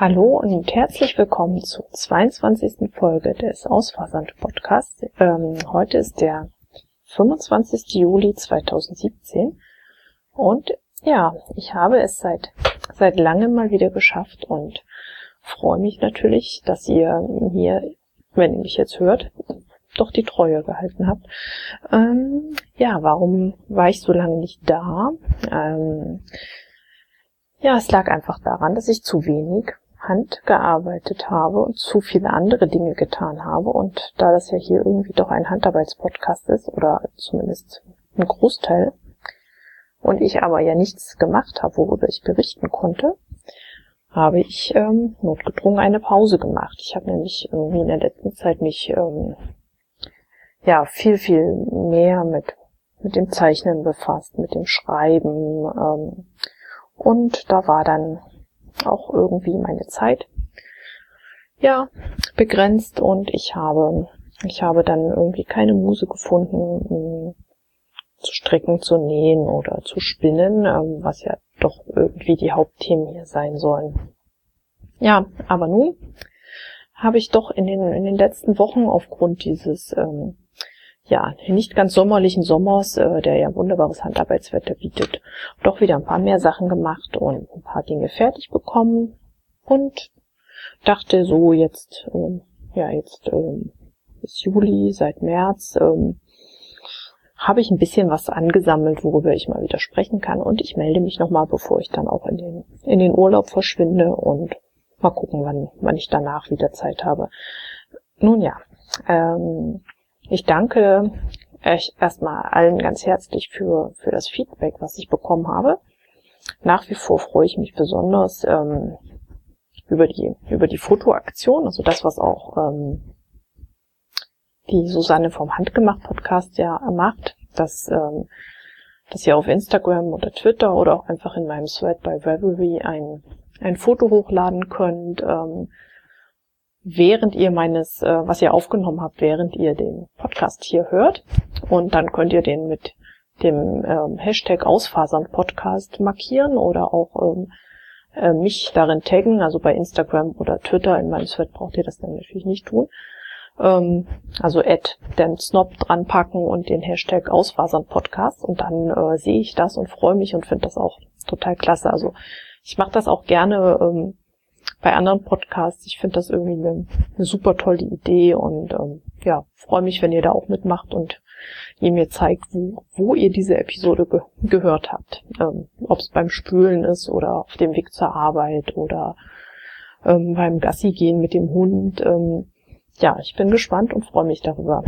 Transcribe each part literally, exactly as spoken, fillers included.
Hallo und herzlich willkommen zur zweiundzwanzigsten Folge des Ausfahrsand-Podcasts. Ähm, heute ist der fünfundzwanzigste Juli zweitausendsiebzehn und ja, ich habe es seit seit langem mal wieder geschafft und freue mich natürlich, dass ihr mir, wenn ihr mich jetzt hört, doch die Treue gehalten habt. Ähm, ja, warum war ich so lange nicht da? Ähm, ja, es lag einfach daran, dass ich zu wenig Hand gearbeitet habe und zu viele andere Dinge getan habe. Und da das ja hier irgendwie doch ein Handarbeitspodcast ist, oder zumindest ein Großteil, und ich aber ja nichts gemacht habe, worüber ich berichten konnte, habe ich ähm, notgedrungen eine Pause gemacht. Ich habe nämlich irgendwie in der letzten Zeit mich ähm, ja viel, viel mehr mit mit dem Zeichnen befasst, mit dem Schreiben, ähm, und da war dann auch irgendwie meine Zeit ja begrenzt und ich habe ich habe dann irgendwie keine Muse gefunden, zu stricken, zu nähen oder zu spinnen, was ja doch irgendwie die Hauptthemen hier sein sollen. Ja, aber nun habe ich doch in den in den letzten Wochen aufgrund dieses ähm, ja nicht ganz sommerlichen Sommers, äh, der ja wunderbares Handarbeitswetter bietet, doch wieder ein paar mehr Sachen gemacht und ein paar Dinge fertig bekommen und dachte so, jetzt ähm, ja jetzt ähm, ist Juli, seit März ähm, habe ich ein bisschen was angesammelt, worüber ich mal wieder sprechen kann, und ich melde mich nochmal, bevor ich dann auch in den in den Urlaub verschwinde, und mal gucken, wann wann ich danach wieder Zeit habe. Nun ja, ähm, ich danke euch erstmal allen ganz herzlich für für das Feedback, was ich bekommen habe. Nach wie vor freue ich mich besonders ähm, über die über die Fotoaktion, also das, was auch ähm, die Susanne vom Handgemacht-Podcast ja macht, dass ähm, dass ihr auf Instagram oder Twitter oder auch einfach in meinem Thread bei Ravelry ein ein Foto hochladen könnt, ähm, während ihr meines, äh, was ihr aufgenommen habt, während ihr den Podcast hier hört. Und dann könnt ihr den mit dem ähm, Hashtag Ausfasern-Podcast markieren oder auch ähm, äh, mich darin taggen. Also bei Instagram oder Twitter, in meinem Thread braucht ihr das dann natürlich nicht tun. Ähm, also add den Snob dran packen und den Hashtag Ausfasern-Podcast, und dann äh, sehe ich das und freue mich und finde das auch total klasse. Also ich mache das auch gerne ähm, bei anderen Podcasts. Ich finde das irgendwie eine, eine super tolle Idee und ähm, ja, freue mich, wenn ihr da auch mitmacht und ihr mir zeigt, wo, wo ihr diese Episode ge- gehört habt. Ähm, ob es beim Spülen ist oder auf dem Weg zur Arbeit oder ähm, beim Gassi gehen mit dem Hund. Ähm, ja, ich bin gespannt und freue mich darüber.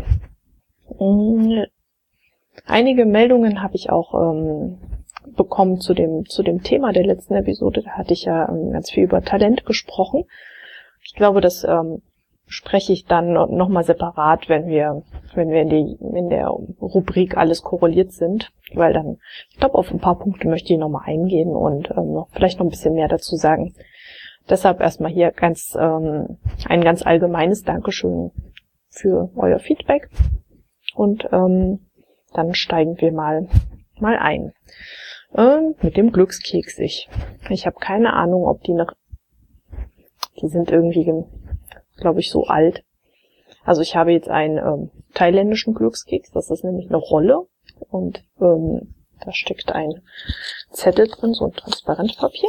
Ähm, einige Meldungen habe ich auch ähm, bekommen zu dem zu dem Thema der letzten Episode. Da hatte ich ja ähm, ganz viel über Talent gesprochen. Ich glaube, das ähm, spreche ich dann nochmal separat, wenn wir wenn wir in, die, in der Rubrik alles korreliert sind, weil dann, ich glaube, auf ein paar Punkte möchte ich nochmal eingehen und ähm, noch vielleicht noch ein bisschen mehr dazu sagen. Deshalb erstmal hier ganz ähm, ein ganz allgemeines Dankeschön für euer Feedback, und ähm, dann steigen wir mal mal ein. Ähm, mit dem Glückskeks. Ich, ich habe keine Ahnung, ob die noch, die sind irgendwie, glaube ich, so alt. Also ich habe jetzt einen ähm, thailändischen Glückskeks, das ist nämlich eine Rolle, und ähm, da steckt ein Zettel drin, so ein Transparentpapier.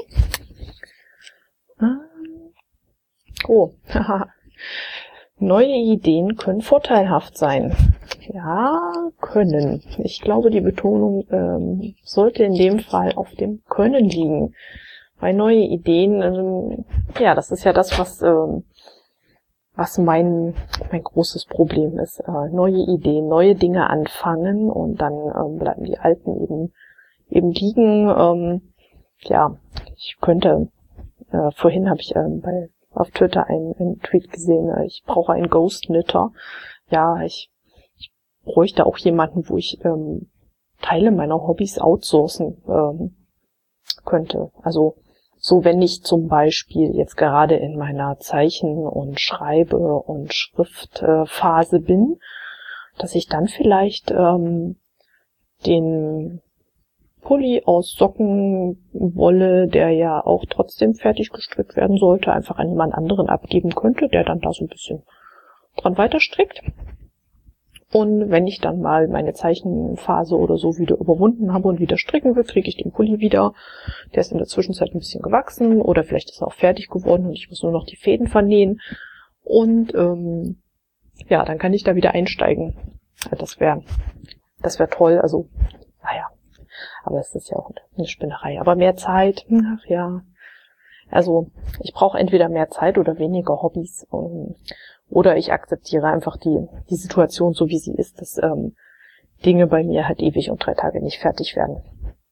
Oh, haha. Neue Ideen können vorteilhaft sein. Ja, können. Ich glaube, die Betonung ähm, sollte in dem Fall auf dem Können liegen. Weil neue Ideen, ähm, ja, das ist ja das, was ähm, was mein mein großes Problem ist. Äh, neue Ideen, neue Dinge anfangen, und dann ähm, bleiben die alten eben eben liegen. Ähm, ja, ich könnte, äh, vorhin habe ich ähm, bei auf Twitter einen, einen Tweet gesehen, äh, ich brauche einen Ghost-Knitter. Ja, ich bräuchte auch jemanden, wo ich ähm, Teile meiner Hobbys outsourcen ähm, könnte. Also so, wenn ich zum Beispiel jetzt gerade in meiner Zeichen- und Schreibe- und Schriftphase bin, dass ich dann vielleicht ähm, den Pulli aus Sockenwolle, der ja auch trotzdem fertig gestrickt werden sollte, einfach an jemand anderen abgeben könnte, der dann da so ein bisschen dran weiter strickt. Und wenn ich dann mal meine Zeichenphase oder so wieder überwunden habe und wieder stricken will, kriege ich den Pulli wieder. Der ist in der Zwischenzeit ein bisschen gewachsen oder vielleicht ist er auch fertig geworden und ich muss nur noch die Fäden vernähen. Und ähm, ja, dann kann ich da wieder einsteigen. Das wäre das wäre toll. Also, naja, aber es ist ja auch eine Spinnerei. Aber mehr Zeit, ach ja. Also ich brauche entweder mehr Zeit oder weniger Hobbys. Und Oder ich akzeptiere einfach die die Situation so, wie sie ist, dass ähm, Dinge bei mir halt ewig und drei Tage nicht fertig werden.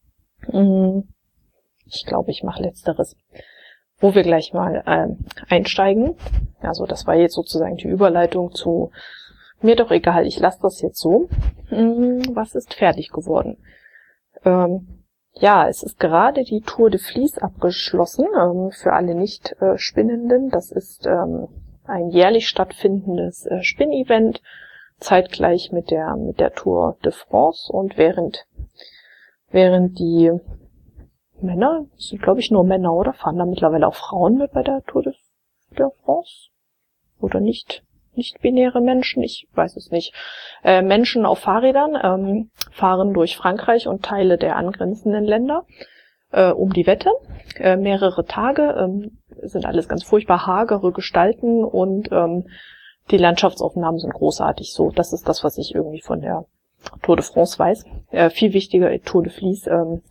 Ich glaube, ich mache Letzteres. Wo wir gleich mal ähm, einsteigen. Also das war jetzt sozusagen die Überleitung zu mir doch egal, ich lasse das jetzt so. Was ist fertig geworden? Ähm, ja, es ist gerade die Tour de Vlies abgeschlossen, ähm, für alle Nicht-Spinnenden. Das ist ähm, ein jährlich stattfindendes äh, Spinnevent, zeitgleich mit der mit der Tour de France. Und während während die Männer, das sind glaube ich nur Männer, oder fahren da mittlerweile auch Frauen mit bei der Tour de, de France? Oder nicht nicht-binäre Menschen? Ich weiß es nicht. Äh, Menschen auf Fahrrädern ähm, fahren durch Frankreich und Teile der angrenzenden Länder äh, um die Wette. Äh, mehrere Tage, ähm, sind alles ganz furchtbar hagere Gestalten und ähm, die Landschaftsaufnahmen sind großartig. So, das ist das, was ich irgendwie von der Tour de France weiß. Äh, viel wichtiger, Tour de Vlies. Ähm,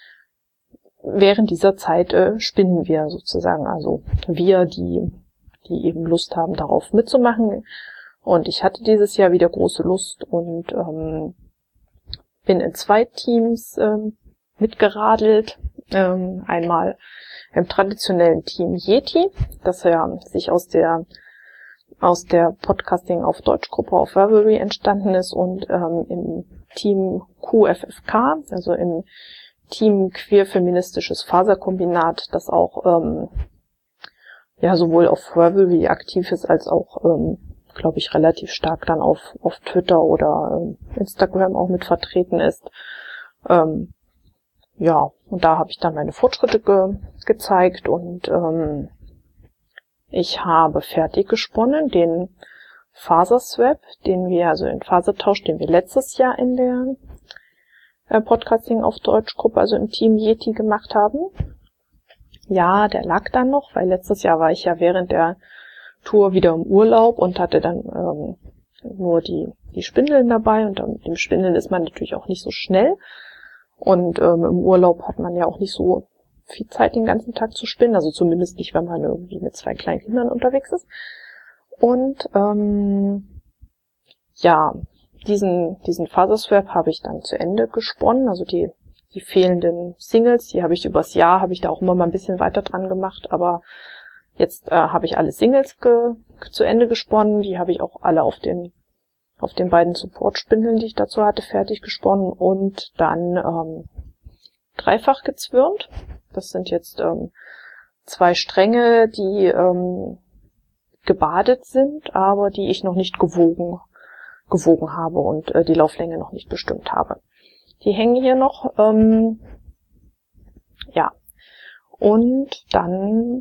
während dieser Zeit äh, spinnen wir sozusagen, also wir, die die eben Lust haben, darauf mitzumachen. Und ich hatte dieses Jahr wieder große Lust und ähm, bin in zwei Teams ähm, mitgeradelt. Ähm, einmal im traditionellen Team Yeti, das ja sich aus der aus der Podcasting auf Deutsch Gruppe auf Ravelry entstanden ist, und ähm, im Team Q F F K, also im Team Queer Feministisches Faserkombinat, das auch ähm, ja sowohl auf Ravelry aktiv ist, als auch, ähm, glaube ich, relativ stark dann auf auf Twitter oder ähm, Instagram auch mit vertreten ist. Ähm, ja, und da habe ich dann meine Fortschritte ge gezeigt und ähm, ich habe fertig gesponnen den Faserswap, den wir, also den Fasertausch, den wir letztes Jahr in der äh, Podcasting auf Deutsch Gruppe, also im Team Yeti gemacht haben. Ja, der lag dann noch, weil letztes Jahr war ich ja während der Tour wieder im Urlaub und hatte dann ähm, nur die die Spindeln dabei, und mit dem Spindeln ist man natürlich auch nicht so schnell. Und ähm, im Urlaub hat man ja auch nicht so viel Zeit, den ganzen Tag zu spinnen, also zumindest nicht, wenn man irgendwie mit zwei kleinen Kindern unterwegs ist. Und ähm, ja, diesen diesen Faserswap habe ich dann zu Ende gesponnen, also die die fehlenden Singles, die habe ich übers Jahr, habe ich da auch immer mal ein bisschen weiter dran gemacht, aber jetzt äh, habe ich alle Singles ge zu Ende gesponnen, die habe ich auch alle auf den auf den beiden Support-Spindeln, die ich dazu hatte, fertig gesponnen und dann ähm, dreifach gezwirnt. Das sind jetzt ähm, zwei Stränge, die ähm, gebadet sind, aber die ich noch nicht gewogen gewogen habe und äh, die Lauflänge noch nicht bestimmt habe. Die hängen hier noch, ähm, ja. Und dann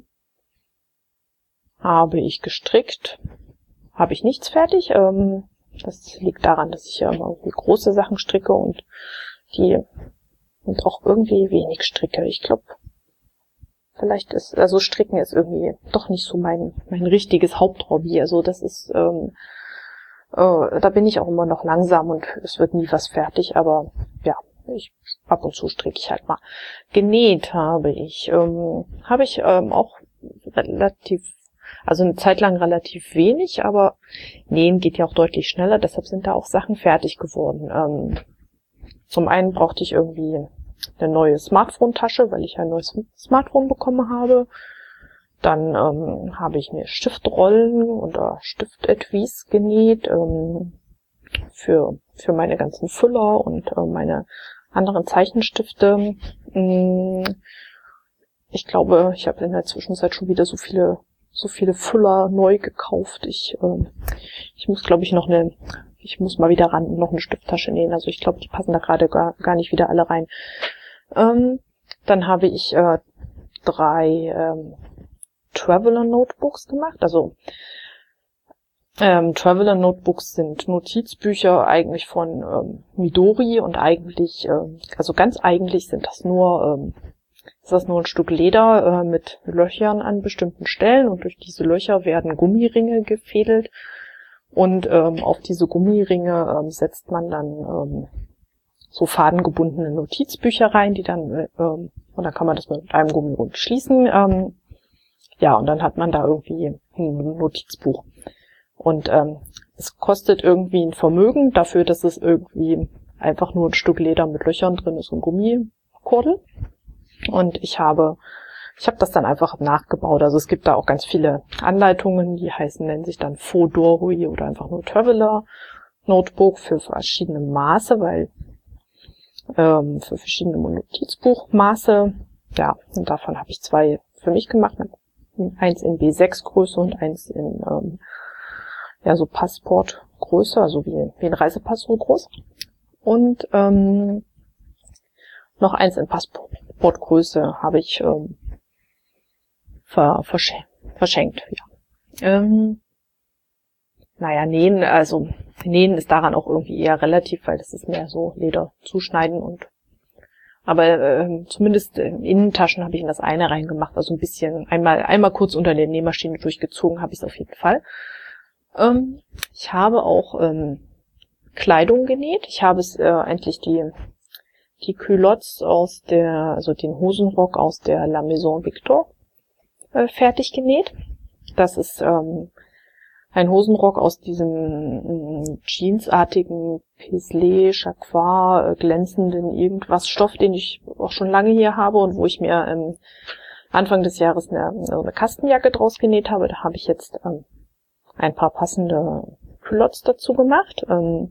habe ich gestrickt, habe ich nichts fertig. Ähm, das liegt daran, dass ich ja immer irgendwie große Sachen stricke und die und auch irgendwie wenig stricke. Ich glaube, vielleicht ist, also Stricken ist irgendwie doch nicht so mein mein richtiges Haupthobby. Also das ist, ähm, äh, da bin ich auch immer noch langsam und es wird nie was fertig, aber ja, ich ab und zu stricke ich halt mal. Genäht habe ich, ähm, habe ich ähm, auch relativ, also eine Zeit lang relativ wenig, aber nähen geht ja auch deutlich schneller, deshalb sind da auch Sachen fertig geworden. Ähm, zum einen brauchte ich irgendwie eine neue Smartphone-Tasche, weil ich ein neues Smartphone bekommen habe. Dann ähm, habe ich mir Stiftrollen oder Stiftetuis genäht ähm, für für meine ganzen Füller und äh, meine anderen Zeichenstifte. Ich glaube, ich habe in der Zwischenzeit schon wieder so viele so viele Füller neu gekauft. Ich äh, ich muss, glaube ich, noch eine ich muss mal wieder ran und noch eine Stifttasche nähen. Also ich glaube, die passen da gerade gar, gar nicht wieder alle rein. Ähm, dann habe ich äh, drei ähm, Traveler Notebooks gemacht. Also ähm, Traveler Notebooks sind Notizbücher eigentlich von ähm, Midori und eigentlich, ähm, also ganz eigentlich sind das nur, ähm, ist das nur ein Stück Leder äh, mit Löchern an bestimmten Stellen und durch diese Löcher werden Gummiringe gefädelt und ähm, auf diese Gummiringe ähm, setzt man dann ähm, so fadengebundene Notizbücher rein, die dann, äh, ähm, und dann kann man das mit einem Gummirund schließen, ähm, ja, und dann hat man da irgendwie ein Notizbuch. Und ähm, es kostet irgendwie ein Vermögen dafür, dass es irgendwie einfach nur ein Stück Leder mit Löchern drin ist und Gummikordel. Und ich habe, ich habe das dann einfach nachgebaut. Also es gibt da auch ganz viele Anleitungen, die heißen, nennen sich dann Fodorui oder einfach nur Traveler Notebook für verschiedene Maße, weil ähm, für verschiedene Notizbuchmaße. Ja, und davon habe ich zwei für mich gemacht. Eins in B sechs Größe und eins in ähm, ja so Passportgröße, also wie, wie ein Reisepass so groß. Und ähm, noch eins in Passportgröße habe ich ähm, ver, verschen verschenkt. Ja. Ähm, naja, nähen, also nähen ist daran auch irgendwie eher relativ, weil das ist mehr so Leder zuschneiden und aber äh, zumindest in Innentaschen habe ich in das eine reingemacht, also ein bisschen einmal einmal kurz unter der Nähmaschine durchgezogen habe ich es auf jeden Fall. Ähm, ich habe auch ähm, Kleidung genäht. Ich habe es äh, endlich die die Culottes aus der, also den Hosenrock aus der La Maison Victor äh, fertig genäht. Das ist ähm, ein Hosenrock aus diesem äh, jeansartigen Paisley, Jacquard, äh, glänzenden irgendwas Stoff, den ich auch schon lange hier habe und wo ich mir ähm, Anfang des Jahres eine, eine Kastenjacke draus genäht habe. Da habe ich jetzt ähm, ein paar passende Culottes dazu gemacht. Ähm,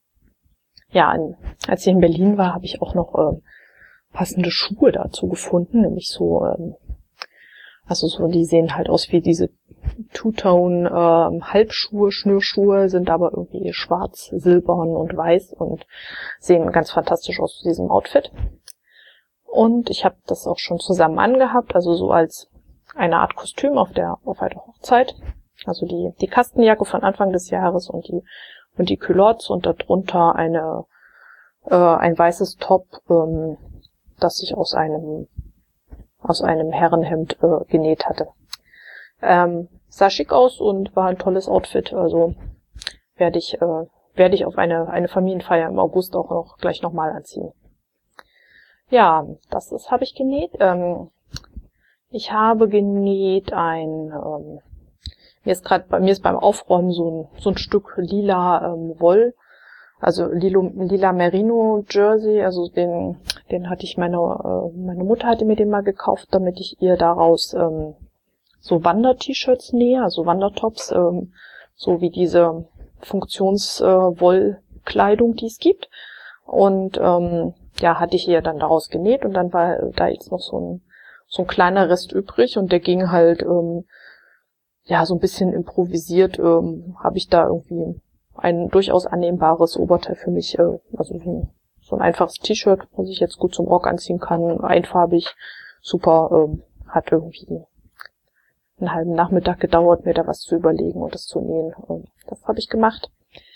ja, als ich in Berlin war, habe ich auch noch äh, passende Schuhe dazu gefunden, nämlich so, ähm, also so, die sehen halt aus wie diese Two-Tone ähm, Halbschuhe, Schnürschuhe, sind aber irgendwie schwarz, silbern und weiß und sehen ganz fantastisch aus zu diesem Outfit. Und ich habe das auch schon zusammen angehabt, also so als eine Art Kostüm auf der auf einer Hochzeit. Also die die Kastenjacke von Anfang des Jahres und die und die Culottes und darunter eine äh, ein weißes Top, ähm, das ich aus einem aus einem Herrenhemd äh, genäht hatte. Ähm, sah schick aus und war ein tolles Outfit. Also werde ich äh, werde ich auf eine eine Familienfeier im August auch noch gleich nochmal anziehen. Ja, das ist habe ich genäht. Ähm, ich habe genäht ein ähm, Mir ist gerade bei mir ist beim Aufräumen so ein so ein Stück lila ähm, Woll, also lilo, lila Merino Jersey, also den den hatte ich meine äh, meine Mutter hatte mir den mal gekauft, damit ich ihr daraus ähm, so Wander-T-Shirts nähe, also Wandertops, ähm, so wie diese Funktionswollkleidung, äh, die es gibt. Und ähm, ja, hatte ich ihr dann daraus genäht und dann war da jetzt noch so ein so ein kleiner Rest übrig und der ging halt ähm, ja, so ein bisschen improvisiert, ähm, habe ich da irgendwie ein durchaus annehmbares Oberteil für mich, äh, also so ein, so ein einfaches T-Shirt, was ich jetzt gut zum Rock anziehen kann, einfarbig, super, ähm, hat irgendwie einen halben Nachmittag gedauert, mir da was zu überlegen und das zu nähen. Ähm, das habe ich gemacht.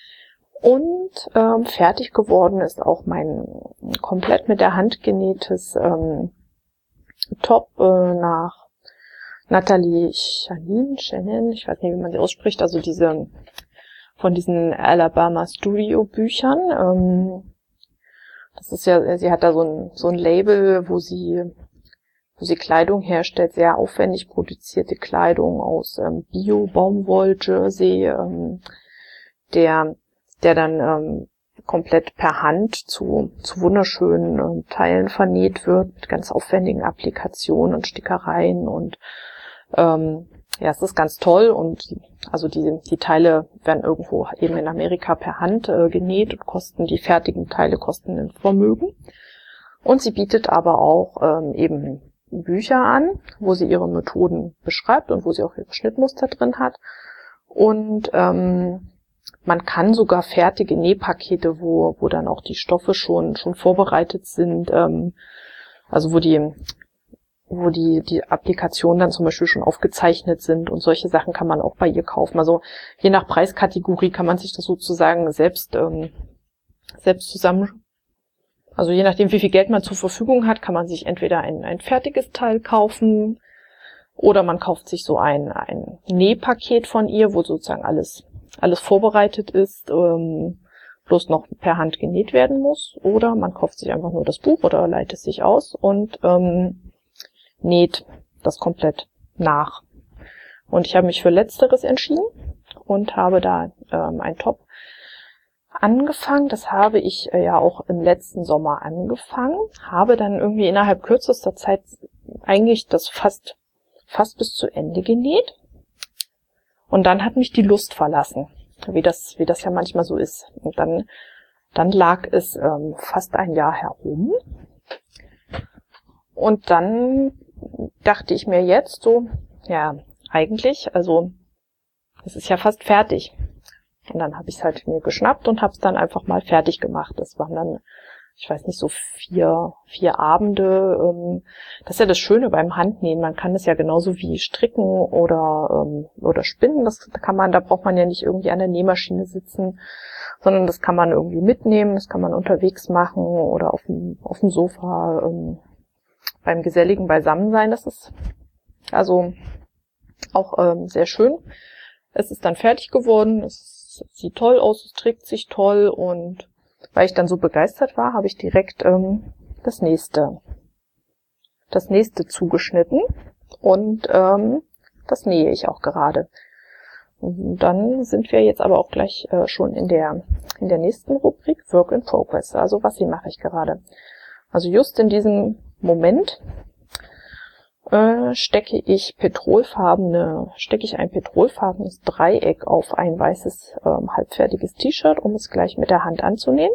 Und ähm, fertig geworden ist auch mein komplett mit der Hand genähtes ähm, Top äh, nach Nathalie Shannon, Shannon, ich weiß nicht, wie man sie ausspricht, also diese von diesen Alabama Studio Büchern. Ähm, das ist ja, sie hat da so ein so ein Label, wo sie wo sie Kleidung herstellt, sehr aufwendig produzierte Kleidung aus ähm, Bio-Baumwoll-Jersey, ähm, der der dann ähm, komplett per Hand zu zu wunderschönen ähm, Teilen vernäht wird, mit ganz aufwendigen Applikationen und Stickereien und ähm, ja, es ist ganz toll und also die die Teile werden irgendwo eben in Amerika per Hand äh, genäht und kosten, die fertigen Teile kosten ein Vermögen. Und sie bietet aber auch ähm, eben Bücher an, wo sie ihre Methoden beschreibt und wo sie auch ihre Schnittmuster drin hat. Und ähm, man kann sogar fertige Nähpakete, wo wo dann auch die Stoffe schon schon vorbereitet sind, ähm, also wo die, wo die, die Applikationen dann zum Beispiel schon aufgezeichnet sind und solche Sachen kann man auch bei ihr kaufen. Also je nach Preiskategorie kann man sich das sozusagen selbst, ähm, selbst zusammen, also je nachdem, wie viel Geld man zur Verfügung hat, kann man sich entweder ein, ein fertiges Teil kaufen oder man kauft sich so ein, ein Nähpaket von ihr, wo sozusagen alles, alles vorbereitet ist, ähm, bloß noch per Hand genäht werden muss. Oder man kauft sich einfach nur das Buch oder leiht es sich aus und ähm, näht das komplett nach. Und ich habe mich für Letzteres entschieden und habe da ähm, ein Top angefangen. Das habe ich äh, ja auch im letzten Sommer angefangen. Habe dann irgendwie innerhalb kürzester Zeit eigentlich das fast, fast bis zu Ende genäht. Und dann hat mich die Lust verlassen, wie das, wie das ja manchmal so ist. Und dann, dann lag es ähm, fast ein Jahr herum. Und dann dachte ich mir jetzt so, ja, eigentlich, also es ist ja fast fertig. Und dann habe ich es halt mir geschnappt und habe es dann einfach mal fertig gemacht. Das waren dann, ich weiß nicht, so vier vier Abende. Ähm, das ist ja das Schöne beim Handnähen. Man kann es ja genauso wie stricken oder ähm, oder spinnen. Das kann man, da braucht man ja nicht irgendwie an der Nähmaschine sitzen, sondern das kann man irgendwie mitnehmen. Das kann man unterwegs machen oder auf dem auf dem Sofa. Ähm, beim geselligen Beisammensein, das ist also auch ähm, sehr schön. Es ist dann fertig geworden, es sieht toll aus, es trägt sich toll und weil ich dann so begeistert war, habe ich direkt ähm, das nächste, das nächste zugeschnitten und ähm, das nähe ich auch gerade. Und dann sind wir jetzt aber auch gleich äh, schon in der in der nächsten Rubrik Work in Progress. Also was hier mache ich gerade? Also just in diesem Moment äh, stecke ich petrolfarbene, stecke ich ein petrolfarbenes Dreieck auf ein weißes ähm, halbfertiges T-Shirt, um es gleich mit der Hand anzunähen.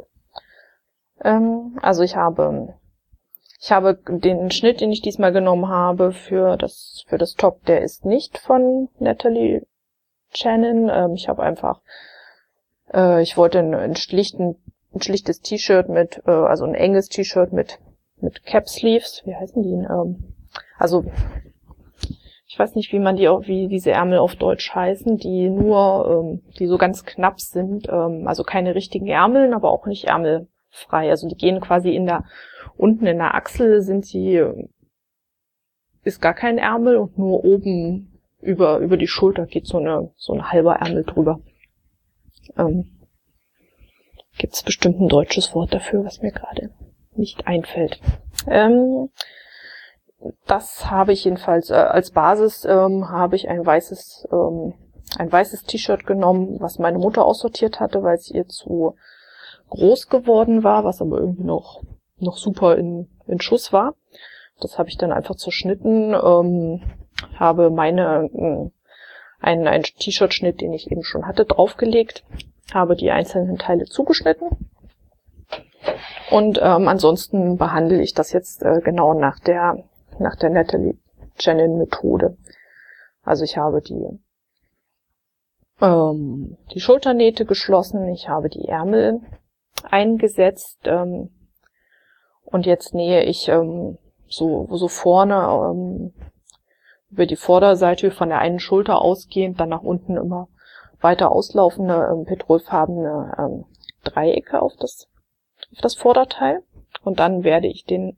Ähm, also ich habe, ich habe den Schnitt, den ich diesmal genommen habe für das für das Top, der ist nicht von Natalie Shannon. Ähm, ich habe einfach, äh, ich wollte einen, einen schlichten, ein schlichtes T-Shirt mit, äh, also ein enges T-Shirt mit mit Cap Sleeves, wie heißen die? Ähm, also ich weiß nicht, wie man die auch, wie diese Ärmel auf Deutsch heißen, die nur, ähm, die so ganz knapp sind, ähm, also keine richtigen Ärmeln, aber auch nicht ärmelfrei. Also die gehen quasi in der unten in der Achsel sind sie, ist gar kein Ärmel und nur oben über über die Schulter geht so eine so ein halber Ärmel drüber. Ähm, Gibt es bestimmt ein deutsches Wort dafür, was mir gerade nicht einfällt. Ähm, das habe ich jedenfalls äh, als Basis ähm, habe ich ein weißes ähm, ein weißes T-Shirt genommen, was meine Mutter aussortiert hatte, weil es ihr zu groß geworden war, was aber irgendwie noch noch super in in Schuss war. Das habe ich dann einfach zerschnitten, ähm, habe meine äh, einen einen T-Shirt-Schnitt, den ich eben schon hatte, draufgelegt, habe die einzelnen Teile zugeschnitten. Und ähm, ansonsten behandle ich das jetzt äh, genau nach der nach der Natalie Shannon Methode. Also ich habe die ähm, die Schulternähte geschlossen, ich habe die Ärmel eingesetzt ähm, und jetzt nähe ich ähm, so so vorne ähm, über die Vorderseite von der einen Schulter ausgehend, dann nach unten immer weiter auslaufende ähm, petrolfarbene ähm, Dreiecke auf das auf das Vorderteil und dann werde ich den,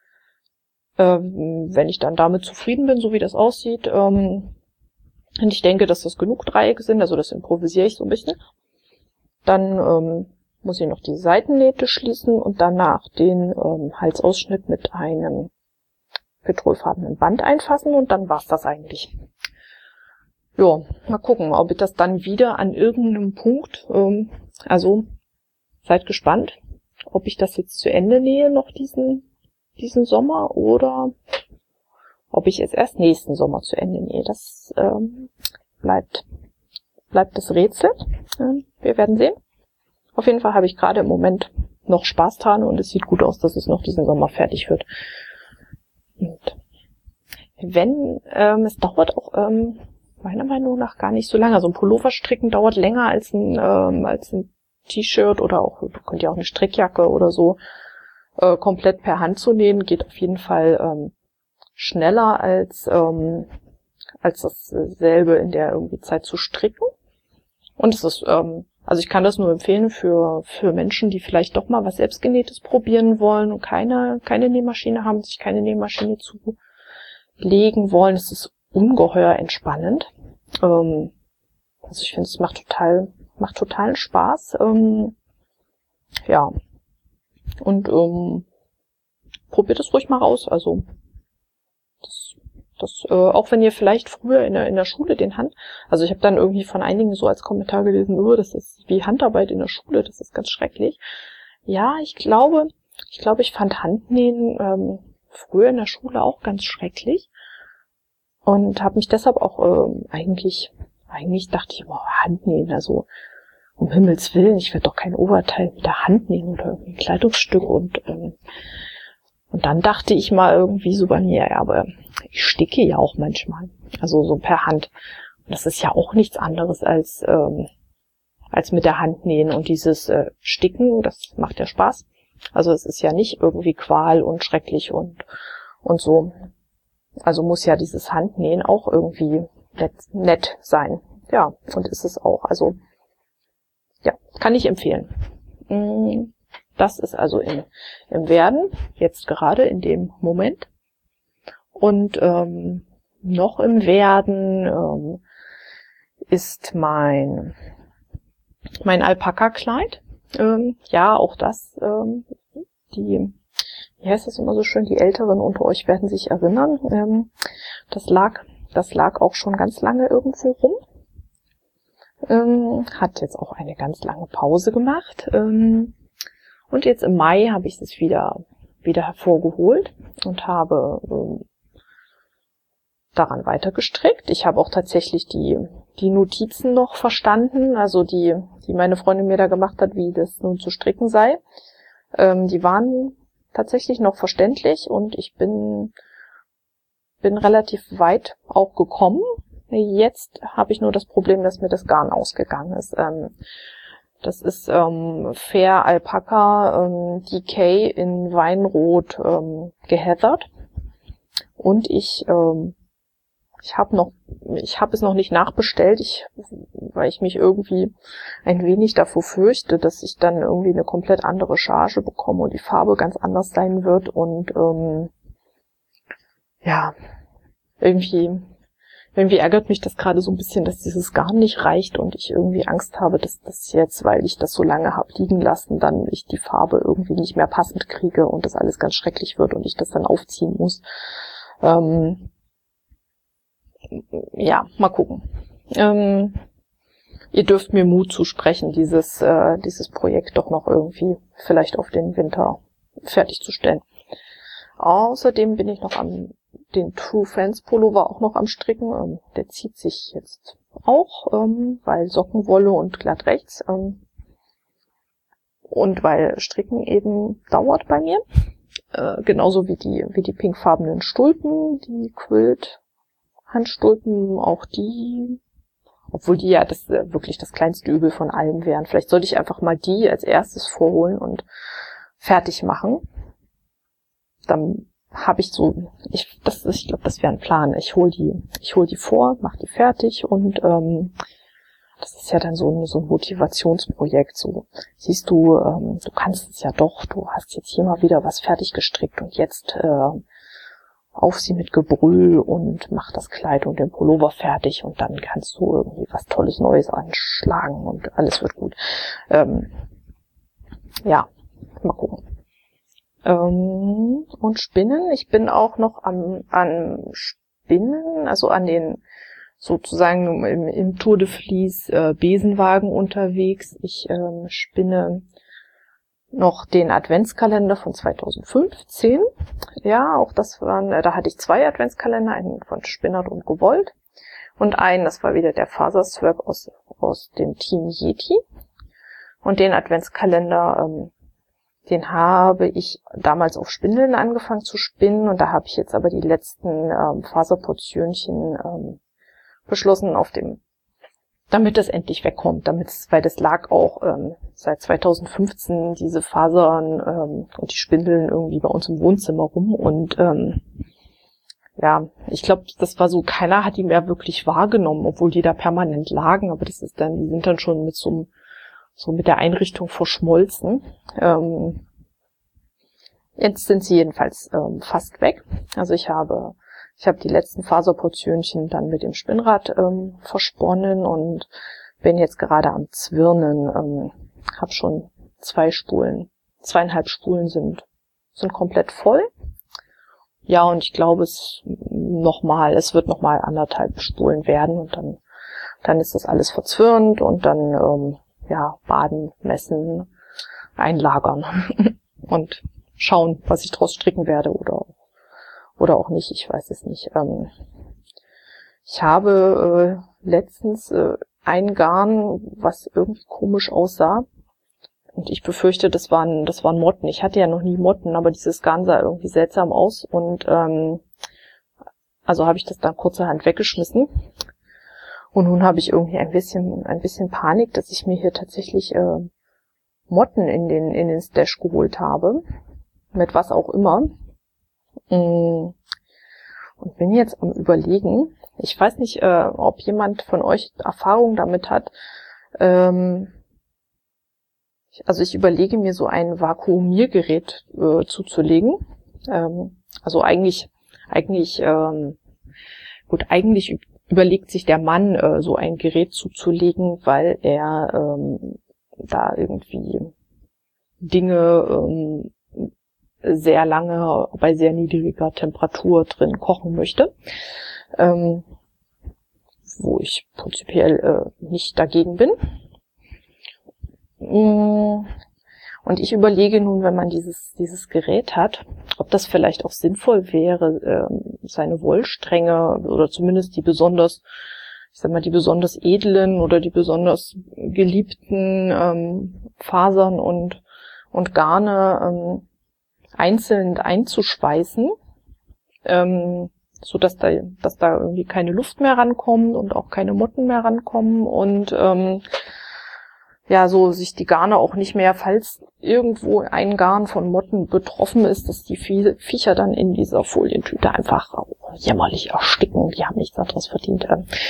ähm, wenn ich dann damit zufrieden bin, so wie das aussieht, ähm, und ich denke, dass das genug Dreiecke sind, also das improvisiere ich so ein bisschen, dann ähm, muss ich noch die Seitennähte schließen und danach den ähm, Halsausschnitt mit einem petrolfarbenen Band einfassen und dann war's das eigentlich. Ja, mal gucken, ob ich das dann wieder an irgendeinem Punkt, ähm, also seid gespannt, ob ich das jetzt zu Ende nähe noch diesen diesen Sommer oder ob ich es erst nächsten Sommer zu Ende nähe. Das ähm, bleibt bleibt das Rätsel. Ähm, wir werden sehen. Auf jeden Fall habe ich gerade im Moment noch Spaß dran und es sieht gut aus, dass es noch diesen Sommer fertig wird. Und wenn ähm, es dauert auch ähm, meiner Meinung nach gar nicht so lange. Also ein Pullover stricken dauert länger als ein ähm, als ein T-Shirt oder auch, könnt ihr auch eine Strickjacke oder so. äh, komplett per Hand zu nähen geht auf jeden Fall ähm, schneller als ähm, als dasselbe in der irgendwie Zeit zu stricken. Und es ist, ähm, also ich kann das nur empfehlen für für Menschen, die vielleicht doch mal was Selbstgenähtes probieren wollen und keine keine Nähmaschine haben, sich keine Nähmaschine zulegen wollen. Es ist ungeheuer entspannend. Ähm, also ich finde, es macht total macht totalen Spaß. Ähm, ja. Und ähm, probiert es ruhig mal raus. Also das, das äh, auch wenn ihr vielleicht früher in der in der Schule den Hand, also ich habe dann irgendwie von einigen so als Kommentar gelesen, oh, das ist wie Handarbeit in der Schule, das ist ganz schrecklich. Ja, ich glaube, ich glaube, ich fand Handnähen ähm, früher in der Schule auch ganz schrecklich und habe mich deshalb auch ähm, eigentlich eigentlich dachte ich, boah, Handnähen, also um Himmels Willen, ich werde doch kein Oberteil mit der Hand nähen oder irgendwie ein Kleidungsstück und ähm, und dann dachte ich mal irgendwie so bei mir, ja, aber ich sticke ja auch manchmal, also so per Hand. Und das ist ja auch nichts anderes als ähm, als mit der Hand nähen und dieses äh, Sticken, das macht ja Spaß. Also es ist ja nicht irgendwie Qual und schrecklich und und so. Also muss ja dieses Handnähen auch irgendwie nett, nett sein. Ja, und ist es auch. Also ja, kann ich empfehlen. Das ist also im, im Werden, jetzt gerade in dem Moment. Und ähm, noch im Werden ähm, ist mein mein Alpaka-Kleid. Ähm, ja, auch das, ähm, die, wie heißt das immer so schön, die Älteren unter euch werden sich erinnern. Ähm, das lag, das lag auch schon ganz lange irgendwo rum. Ähm, hat jetzt auch eine ganz lange Pause gemacht. Ähm, und jetzt im Mai habe ich es wieder, wieder hervorgeholt und habe ähm, daran weiter gestrickt. Ich habe auch tatsächlich die, die Notizen noch verstanden, also die, die meine Freundin mir da gemacht hat, wie das nun zu stricken sei. Ähm, die waren tatsächlich noch verständlich und ich bin, bin relativ weit auch gekommen. Jetzt habe ich nur das Problem, dass mir das Garn ausgegangen ist. Ähm, das ist ähm, Fair Alpaca ähm, D K in Weinrot ähm, geheathert. Und ich ähm, ich habe noch ich habe es noch nicht nachbestellt, ich, weil ich mich irgendwie ein wenig davor fürchte, dass ich dann irgendwie eine komplett andere Charge bekomme und die Farbe ganz anders sein wird und ähm, ja, irgendwie Irgendwie ärgert mich das gerade so ein bisschen, dass dieses Garn nicht reicht und ich irgendwie Angst habe, dass das jetzt, weil ich das so lange habe liegen lassen, dann ich die Farbe irgendwie nicht mehr passend kriege und das alles ganz schrecklich wird und ich das dann aufziehen muss. Ähm, ja, mal gucken. Ähm, ihr dürft mir Mut zusprechen, dieses, äh, dieses Projekt doch noch irgendwie vielleicht auf den Winter fertigzustellen. Außerdem bin ich noch am den True Friends Pullover auch noch am Stricken. Ähm, der zieht sich jetzt auch, ähm, weil Sockenwolle und glatt rechts. Ähm, und weil Stricken eben dauert bei mir. Äh, genauso wie die, wie die pinkfarbenen Stulpen, die Quilt Handstulpen, auch die, obwohl die ja das äh, wirklich das kleinste Übel von allem wären. Vielleicht sollte ich einfach mal die als erstes vorholen und fertig machen. Dann habe ich so, ich das ist, ich glaube, das wäre ein Plan. Ich hol die, ich hol die vor, mach die fertig und ähm, das ist ja dann so ein, so ein Motivationsprojekt. So siehst du, ähm, du kannst es ja doch. Du hast jetzt hier mal wieder was fertig gestrickt und jetzt äh, auf sie mit Gebrüll und mach das Kleid und den Pullover fertig und dann kannst du irgendwie was Tolles Neues anschlagen und alles wird gut. Ähm, ja, mal gucken. Ähm, und Spinnen. Ich bin auch noch am, an Spinnen, also an den sozusagen im, im Tour de Vlies äh, Besenwagen unterwegs. Ich ähm, spinne noch den Adventskalender von zweitausendfünfzehn. Ja, auch das waren, äh, da hatte ich zwei Adventskalender, einen von Spinnert und Gewollt und einen, das war wieder der Faserswerk aus, aus dem Team Yeti. Und den Adventskalender, ähm, den habe ich damals auf Spindeln angefangen zu spinnen und da habe ich jetzt aber die letzten ähm, Faserportionchen ähm, beschlossen, auf dem damit das endlich wegkommt, damit es, weil das lag auch ähm, seit zweitausendfünfzehn diese Fasern ähm, und die Spindeln irgendwie bei uns im Wohnzimmer rum und ähm, ja, ich glaube, das war so, keiner hat die mehr wirklich wahrgenommen, obwohl die da permanent lagen, aber das ist dann, die sind dann schon mit so, so mit der Einrichtung verschmolzen. Ähm, jetzt sind sie jedenfalls ähm, fast weg. Also ich habe, ich habe die letzten Faserportionchen dann mit dem Spinnrad ähm, versponnen und bin jetzt gerade am Zwirnen. Ähm, habe schon zwei Spulen, zweieinhalb Spulen sind sind komplett voll. Ja, und ich glaube, es nochmal, es wird nochmal anderthalb Spulen werden und dann, dann ist das alles verzwirnt und dann, ähm, ja, baden, messen, einlagern und schauen, was ich draus stricken werde oder, oder auch nicht, ich weiß es nicht. Ähm, ich habe äh, letztens äh, ein Garn, was irgendwie komisch aussah. Und ich befürchte, das waren, das waren Motten. Ich hatte ja noch nie Motten, aber dieses Garn sah irgendwie seltsam aus. Und ähm, also habe ich das dann kurzerhand weggeschmissen. Und nun habe ich irgendwie ein bisschen, ein bisschen Panik, dass ich mir hier tatsächlich äh, Motten in den in den Stash geholt habe, mit was auch immer. Und bin jetzt am Überlegen. Ich weiß nicht, äh, ob jemand von euch Erfahrung damit hat. Ähm, Also ich überlege mir so ein Vakuumiergerät äh, zuzulegen. Ähm, also eigentlich, eigentlich, ähm, gut, eigentlich überlegt sich der Mann, äh, so ein Gerät zuzulegen, weil er ähm, da irgendwie Dinge ähm, sehr lange bei sehr niedriger Temperatur drin kochen möchte. Ähm, wo ich prinzipiell äh, nicht dagegen bin. Und ich überlege nun, wenn man dieses dieses Gerät hat, ob das vielleicht auch sinnvoll wäre, seine Wollstränge oder zumindest die besonders, ich sag mal, die besonders edlen oder die besonders geliebten ähm, Fasern und und Garne ähm, einzeln einzuschweißen, ähm, so dass da dass da irgendwie keine Luft mehr rankommt und auch keine Motten mehr rankommen und ähm, ja, so sich die Garne auch nicht mehr, falls irgendwo ein Garn von Motten betroffen ist, dass die Viecher dann in dieser Folientüte einfach jämmerlich ersticken. Die haben nichts anderes verdient.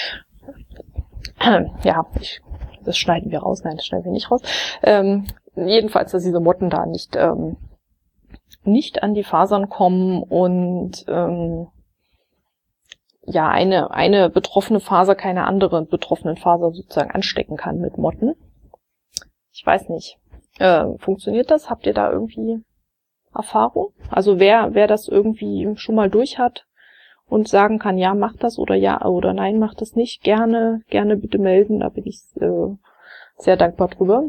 Ähm, ja, ich, das schneiden wir raus. Nein, das schneiden wir nicht raus. Ähm, jedenfalls, dass diese Motten da nicht ähm, nicht an die Fasern kommen und ähm, ja, eine eine betroffene Faser keine andere betroffenen Faser sozusagen anstecken kann mit Motten. Ich weiß nicht. Äh, funktioniert das? Habt ihr da irgendwie Erfahrung? Also wer wer das irgendwie schon mal durch hat und sagen kann, ja, mach das oder ja oder nein, mach das nicht, gerne gerne bitte melden. Da bin ich äh, sehr dankbar drüber.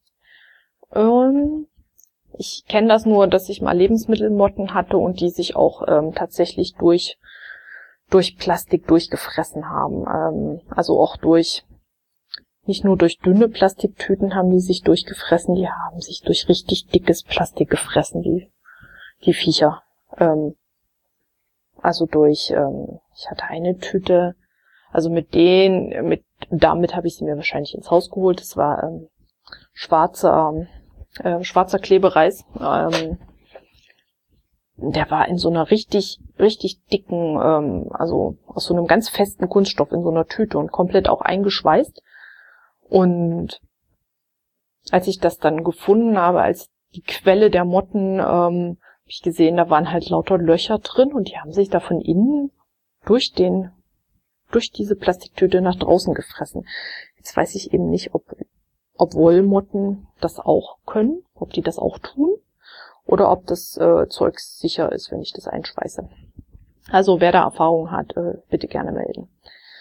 Ähm, ich kenne das nur, dass ich mal Lebensmittelmotten hatte und die sich auch ähm, tatsächlich durch durch Plastik durchgefressen haben. Ähm, also auch durch Nicht nur durch dünne Plastiktüten haben die sich durchgefressen, die haben sich durch richtig dickes Plastik gefressen, die, die Viecher. Ähm, also durch, ähm, ich hatte eine Tüte, also mit den, mit, damit habe ich sie mir wahrscheinlich ins Haus geholt. Das war ähm, schwarzer, äh, schwarzer Klebereis. Ähm, der war in so einer richtig, richtig dicken, ähm, also aus so einem ganz festen Kunststoff in so einer Tüte und komplett auch eingeschweißt. Und als ich das dann gefunden habe, als die Quelle der Motten, ähm, habe ich gesehen, da waren halt lauter Löcher drin und die haben sich da von innen durch den, durch diese Plastiktüte nach draußen gefressen. Jetzt weiß ich eben nicht, ob, ob Wollmotten das auch können, ob die das auch tun oder ob das äh, Zeug sicher ist, wenn ich das einschweiße. Also wer da Erfahrung hat, äh, bitte gerne melden.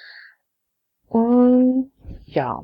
Und ja.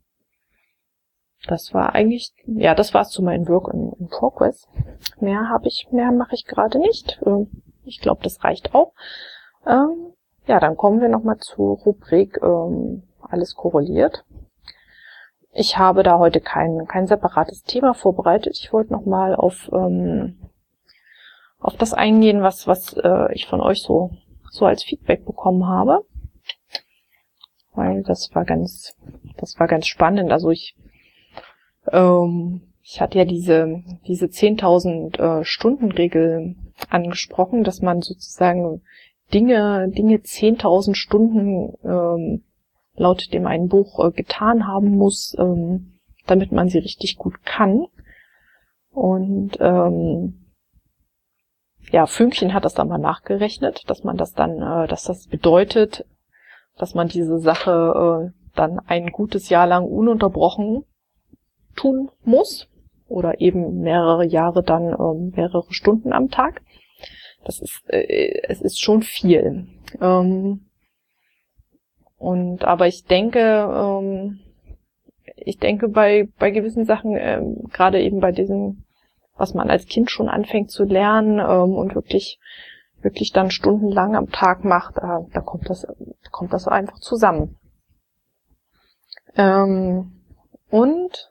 Das war eigentlich, ja, das war's zu meinem Work in, in Progress. Mehr habe ich, mehr mache ich gerade nicht. Ich glaube, das reicht auch. Ähm, ja, dann kommen wir nochmal zur Rubrik ähm, alles korreliert. Ich habe da heute kein kein separates Thema vorbereitet. Ich wollte nochmal auf ähm, auf das eingehen, was was äh, ich von euch so so als Feedback bekommen habe. Weil das war ganz, das war ganz spannend. Also ich, ähm, ich hatte ja diese, diese zehntausend äh, Stunden Regel angesprochen, dass man sozusagen Dinge, Dinge zehntausend Stunden, ähm, laut dem einen Buch äh, getan haben muss, ähm, damit man sie richtig gut kann. Und, ähm, ja, Fünkchen hat das dann mal nachgerechnet, dass man das dann, äh, dass das bedeutet, dass man diese Sache äh, dann ein gutes Jahr lang ununterbrochen tun muss oder eben mehrere Jahre dann ähm, mehrere Stunden am Tag. Das ist, äh, es ist schon viel. Ähm, und aber ich denke, ähm, ich denke bei bei gewissen Sachen, ähm, gerade eben bei diesem, was man als Kind schon anfängt zu lernen ähm, und wirklich wirklich dann stundenlang am Tag macht, da, da kommt das kommt das einfach zusammen. Ähm, und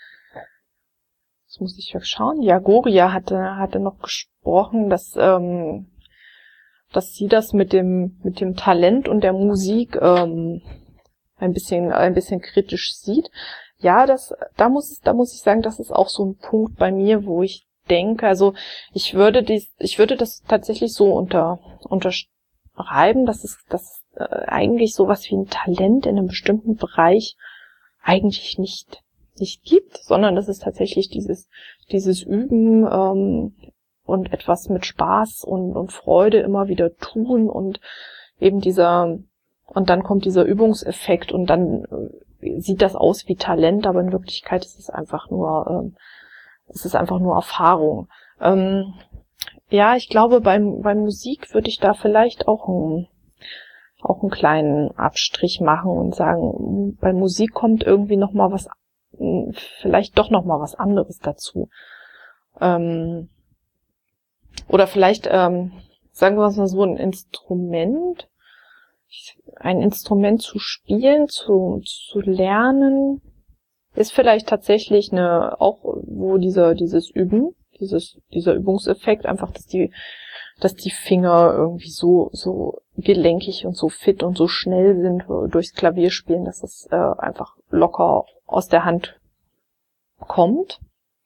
jetzt muss ich schauen. Ja, Goria hatte hatte noch gesprochen, dass ähm, dass sie das mit dem mit dem Talent und der Musik ähm, ein bisschen ein bisschen kritisch sieht. Ja, das da muss da muss ich sagen, das ist auch so ein Punkt bei mir, wo ich denke, also ich würde dies ich würde das tatsächlich so unter unterschreiben, dass es dass äh, eigentlich sowas wie ein Talent in einem bestimmten Bereich eigentlich nicht nicht gibt, sondern dass es tatsächlich dieses dieses Üben ähm, und etwas mit Spaß und, und Freude immer wieder tun und eben dieser, und dann kommt dieser Übungseffekt und dann äh, sieht das aus wie Talent, aber in Wirklichkeit ist es einfach nur, ähm, es ist einfach nur Erfahrung. Ähm, ja, ich glaube, beim, beim Musik würde ich da vielleicht auch einen, auch einen kleinen Abstrich machen und sagen, bei Musik kommt irgendwie noch mal was, vielleicht doch noch mal was anderes dazu. Ähm, Oder vielleicht, ähm, sagen wir mal so, ein Instrument, ein Instrument zu spielen, zu, zu lernen, ist vielleicht tatsächlich eine, auch wo dieser, dieses Üben, dieses, dieser Übungseffekt, einfach, dass die, dass die Finger irgendwie so, so gelenkig und so fit und so schnell sind durchs Klavierspielen, dass es äh, einfach locker aus der Hand kommt.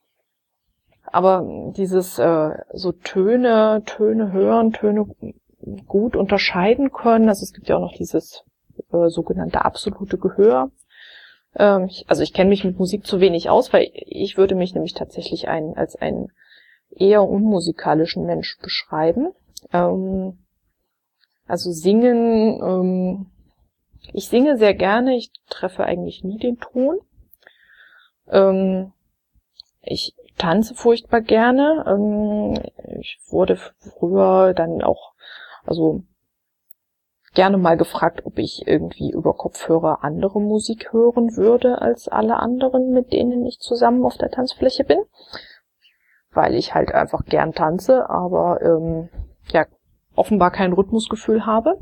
Aber dieses äh, so Töne, Töne hören, Töne gut unterscheiden können, also es gibt ja auch noch dieses äh, sogenannte absolute Gehör. Ähm, ich, also ich kenne mich mit Musik zu wenig aus, weil ich würde mich nämlich tatsächlich ein, als einen eher unmusikalischen Mensch beschreiben. Ähm, also singen, ähm, ich singe sehr gerne, ich treffe eigentlich nie den Ton. Ähm, ich tanze furchtbar gerne. Ähm, ich wurde früher dann auch, also gerne mal gefragt, ob ich irgendwie über Kopfhörer andere Musik hören würde als alle anderen, mit denen ich zusammen auf der Tanzfläche bin. Weil ich halt einfach gern tanze, aber ähm, ja, offenbar kein Rhythmusgefühl habe.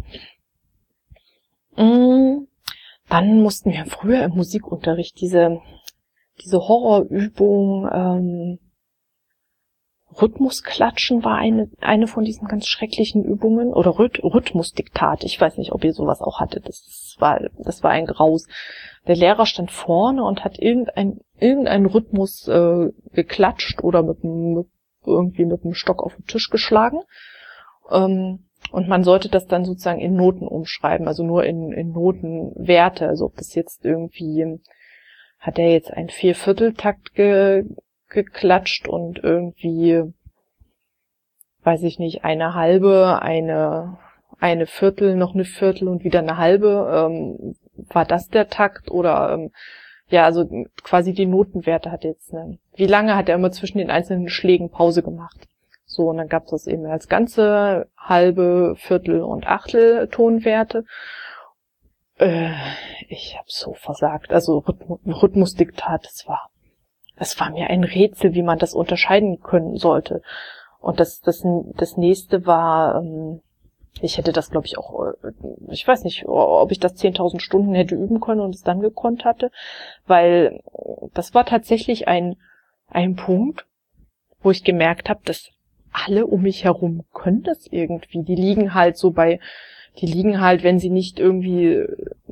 Mhm. Dann mussten wir früher im Musikunterricht diese diese Horrorübung, ähm, Rhythmusklatschen war eine eine von diesen ganz schrecklichen Übungen, oder Rhyth- Rhythmusdiktat. Ich weiß nicht, ob ihr sowas auch hattet. Das war das war ein Graus. Der Lehrer stand vorne und hat irgendein irgendeinen Rhythmus äh, geklatscht oder mit, mit irgendwie mit dem Stock auf den Tisch geschlagen. Ähm, und man sollte das dann sozusagen in Noten umschreiben, also nur in in Notenwerte, also ob das jetzt irgendwie, hat er jetzt einen Viervierteltakt ge, geklatscht und irgendwie, weiß ich nicht, eine halbe, eine eine Viertel, noch eine Viertel und wieder eine halbe, ähm, war das der Takt oder, ähm, ja, also quasi die Notenwerte hat jetzt, ne, wie lange hat er immer zwischen den einzelnen Schlägen Pause gemacht. So, und dann gab es das eben als ganze, halbe, Viertel und Achtel Tonwerte. Äh, ich habe so versagt. Also Rhythmus, Rhythmusdiktat, das war, das war mir ein Rätsel, wie man das unterscheiden können sollte. Und das, das, das nächste war, ähm, ich hätte das, glaube ich, auch, ich weiß nicht, ob ich das zehntausend Stunden hätte üben können und es dann gekonnt hatte, weil das war tatsächlich ein, ein Punkt, wo ich gemerkt habe, dass alle um mich herum können das irgendwie. Die liegen halt so bei, die liegen halt, wenn sie nicht irgendwie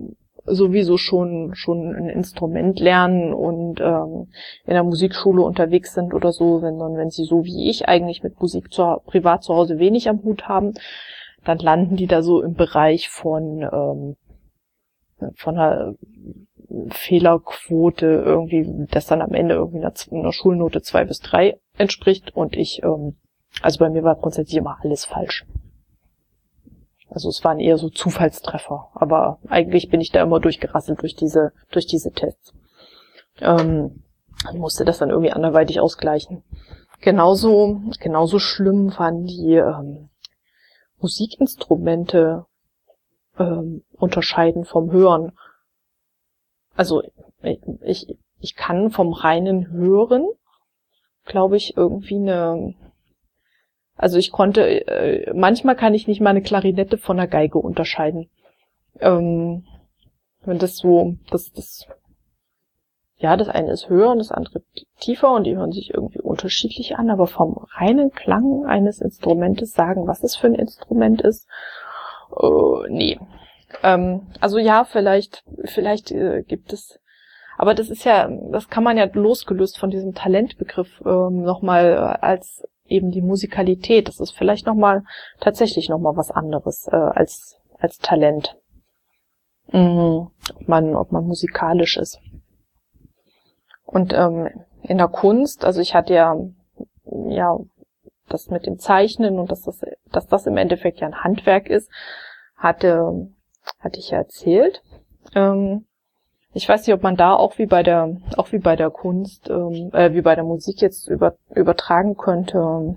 sowieso schon schon ein Instrument lernen und ähm, in der Musikschule unterwegs sind oder so, wenn dann, wenn sie so wie ich eigentlich mit Musik zu, privat zu Hause wenig am Hut haben, dann landen die da so im Bereich von ähm, von einer Fehlerquote irgendwie, das dann am Ende irgendwie einer, einer Schulnote zwei bis drei entspricht und ich, ähm, also bei mir war grundsätzlich immer alles falsch. Also es waren eher so Zufallstreffer, aber eigentlich bin ich da immer durchgerasselt durch diese, durch diese Tests. Ähm, ich musste das dann irgendwie anderweitig ausgleichen. Genauso, genauso schlimm waren die ähm, Musikinstrumente ähm, unterscheiden vom Hören. Also ich, ich kann vom reinen Hören, glaube ich, irgendwie eine, also ich konnte, äh, manchmal kann ich nicht mal eine Klarinette von einer Geige unterscheiden. Ähm, wenn das so, das, das, ja, das eine ist höher und das andere tiefer und die hören sich irgendwie unterschiedlich an, aber vom reinen Klang eines Instrumentes sagen, was es für ein Instrument ist, äh, nee. Ähm, also ja, vielleicht, vielleicht äh, gibt es, aber das ist ja, das kann man ja losgelöst von diesem Talentbegriff ähm, nochmal als eben die Musikalität. Das ist vielleicht nochmal, tatsächlich nochmal was anderes äh, als als Talent. Mhm. Ob man, ob man musikalisch ist. Und ähm, in der Kunst, also ich hatte ja, ja, das mit dem Zeichnen und dass das, dass das im Endeffekt ja ein Handwerk ist, hatte hatte ich ja erzählt. Ähm, ich weiß nicht, ob man da auch wie bei der, auch wie bei der Kunst, ähm, äh, wie bei der Musik jetzt über, übertragen könnte,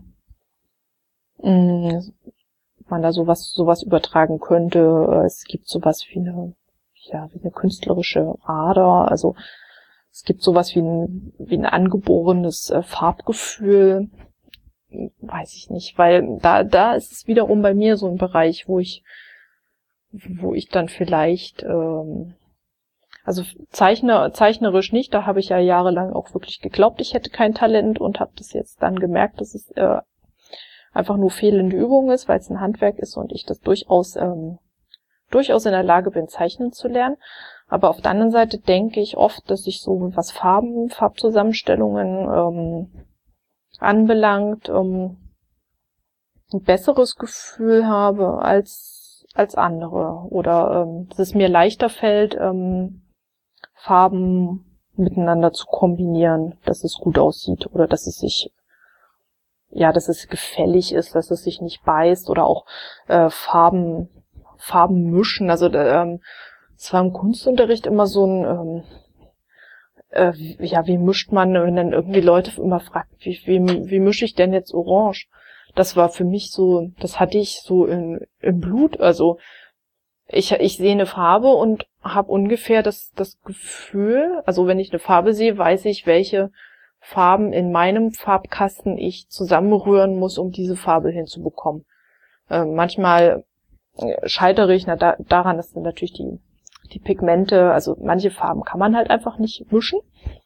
ähm, man da sowas, sowas übertragen könnte. Es gibt sowas wie eine, ja, wie eine künstlerische Ader. Also es gibt sowas wie ein, wie ein angeborenes äh, Farbgefühl. Weiß ich nicht, weil da, da ist es wiederum bei mir so ein Bereich, wo ich wo ich dann vielleicht, ähm, also zeichner, zeichnerisch nicht, da habe ich ja jahrelang auch wirklich geglaubt, ich hätte kein Talent und habe das jetzt dann gemerkt, dass es äh, einfach nur fehlende Übung ist, weil es ein Handwerk ist und ich das durchaus ähm, durchaus in der Lage bin, zeichnen zu lernen. Aber auf der anderen Seite denke ich oft, dass ich so, was Farben, Farbzusammenstellungen ähm, anbelangt, ähm, ein besseres Gefühl habe als als andere oder ähm, dass es mir leichter fällt, ähm, Farben miteinander zu kombinieren, dass es gut aussieht oder dass es sich, ja, dass es gefällig ist, dass es sich nicht beißt oder auch äh, Farben Farben mischen. Also ähm, es war im Kunstunterricht immer so ein, ähm, äh, ja, wie mischt man, wenn dann irgendwie Leute immer fragen, wie, wie, wie mische ich denn jetzt Orange? Das war für mich so, das hatte ich so in, im Blut. Also ich, ich sehe eine Farbe und habe ungefähr das, das Gefühl, also wenn ich eine Farbe sehe, weiß ich, welche Farben in meinem Farbkasten ich zusammenrühren muss, um diese Farbe hinzubekommen. Äh, manchmal scheitere ich na, da, daran, dass dann natürlich die, die Pigmente, also manche Farben kann man halt einfach nicht mischen.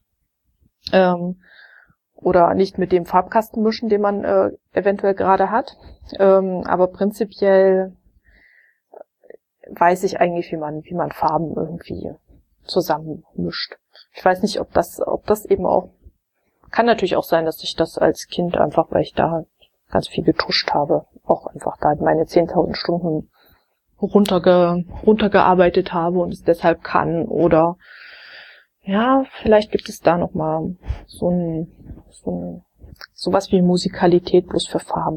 Ähm, oder nicht mit dem Farbkasten mischen, den man äh, eventuell gerade hat. Ähm, aber prinzipiell weiß ich eigentlich, wie man wie man Farben irgendwie zusammenmischt. Ich weiß nicht, ob das ob das eben auch, kann natürlich auch sein, dass ich das als Kind einfach, weil ich da ganz viel getuscht habe, auch einfach da meine zehntausend Stunden runterge, runtergearbeitet habe und es deshalb kann. Oder ja, vielleicht gibt es da noch mal so ein, so ein sowas wie Musikalität bloß für Farben.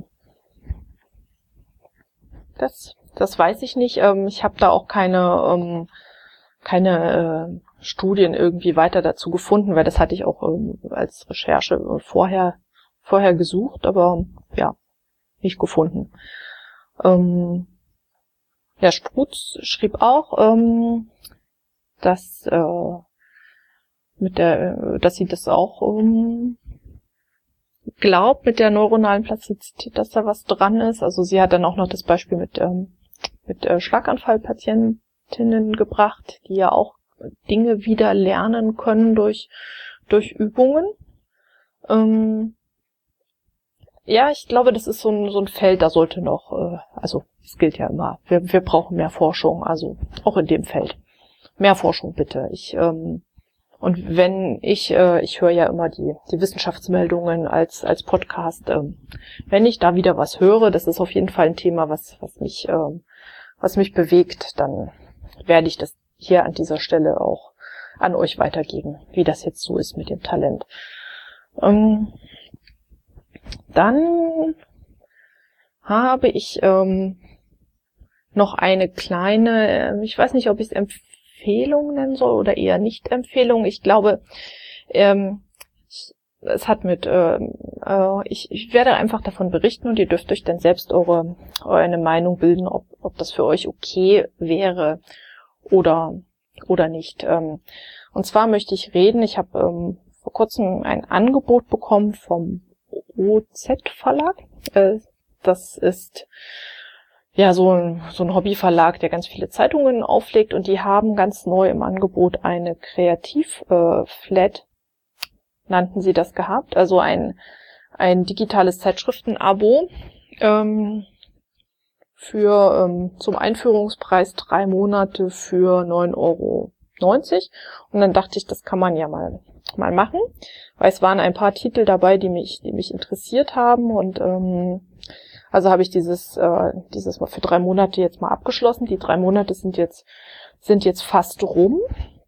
Das, das weiß ich nicht. Ähm, ich habe da auch keine, ähm, keine äh, Studien irgendwie weiter dazu gefunden, weil das hatte ich auch ähm, als Recherche vorher, vorher gesucht, aber ja, nicht gefunden. Ähm, ja, Sprutz schrieb auch, ähm, dass äh, mit der, dass sie das auch ähm, glaubt mit der neuronalen Plastizität, dass da was dran ist. Also sie hat dann auch noch das Beispiel mit ähm, mit äh, Schlaganfallpatientinnen gebracht, die ja auch Dinge wieder lernen können durch durch Übungen. Ähm, ja, ich glaube, das ist so ein so ein Feld, da sollte noch, äh, also es gilt ja immer, wir wir brauchen mehr Forschung, also auch in dem Feld. mehr Forschung bitte. Ich ähm, und wenn ich, äh, ich höre ja immer die die Wissenschaftsmeldungen als als Podcast. Ähm, wenn ich da wieder was höre, das ist auf jeden Fall ein Thema, was was mich ähm, was mich bewegt, dann werde ich das hier an dieser Stelle auch an euch weitergeben, wie das jetzt so ist mit dem Talent. Ähm, dann habe ich ähm, noch eine kleine, ich weiß nicht, ob ich es Empfehlung nennen soll oder eher Nicht-Empfehlung. Ich glaube, ähm, es hat mit, ähm, äh, ich, ich werde einfach davon berichten und ihr dürft euch dann selbst eure, eure Meinung bilden, ob, ob das für euch okay wäre oder, oder nicht. Ähm, und zwar möchte ich reden, ich habe ähm, vor kurzem ein Angebot bekommen vom O Z-Verlag. Äh, das ist ja so ein, so ein Hobbyverlag, der ganz viele Zeitungen auflegt, und die haben ganz neu im Angebot eine Kreativ-Flat, äh, nannten sie das, gehabt. Also ein, ein digitales Zeitschriften-Abo ähm, für ähm, zum Einführungspreis drei Monate für neun Euro neunzig. Und dann dachte ich, das kann man ja mal mal machen, weil es waren ein paar Titel dabei, die mich die mich interessiert haben, und ähm, also habe ich dieses äh, dieses mal für drei Monate jetzt mal abgeschlossen. Die drei Monate sind jetzt sind jetzt fast rum,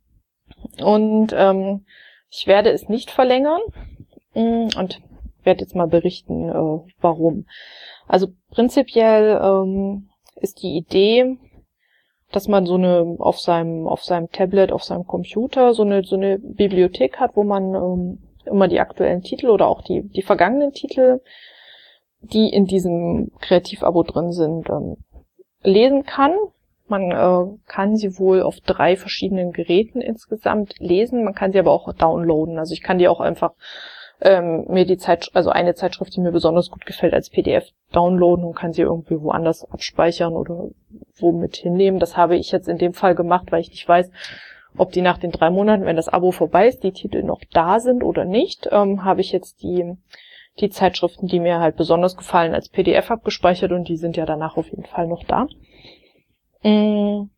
und ähm, ich werde es nicht verlängern und werde jetzt mal berichten, äh, warum. Also prinzipiell ähm, ist die Idee, dass man so eine auf seinem auf seinem Tablet, auf seinem Computer so eine so eine Bibliothek hat, wo man ähm, immer die aktuellen Titel oder auch die die vergangenen Titel, die in diesem Kreativabo drin sind, ähm, lesen kann. Man äh, kann sie wohl auf drei verschiedenen Geräten insgesamt lesen. Man kann sie aber auch downloaden. Also ich kann die auch einfach ähm, mir die Zeit, also eine Zeitschrift, die mir besonders gut gefällt, als P D F downloaden und kann sie irgendwie woanders abspeichern oder womit hinnehmen. Das habe ich jetzt in dem Fall gemacht, weil ich nicht weiß, ob die nach den drei Monaten, wenn das Abo vorbei ist, die Titel noch da sind oder nicht. Ähm, habe ich jetzt die die Zeitschriften, die mir halt besonders gefallen, als P D F abgespeichert, und die sind ja danach auf jeden Fall noch da. Ähm,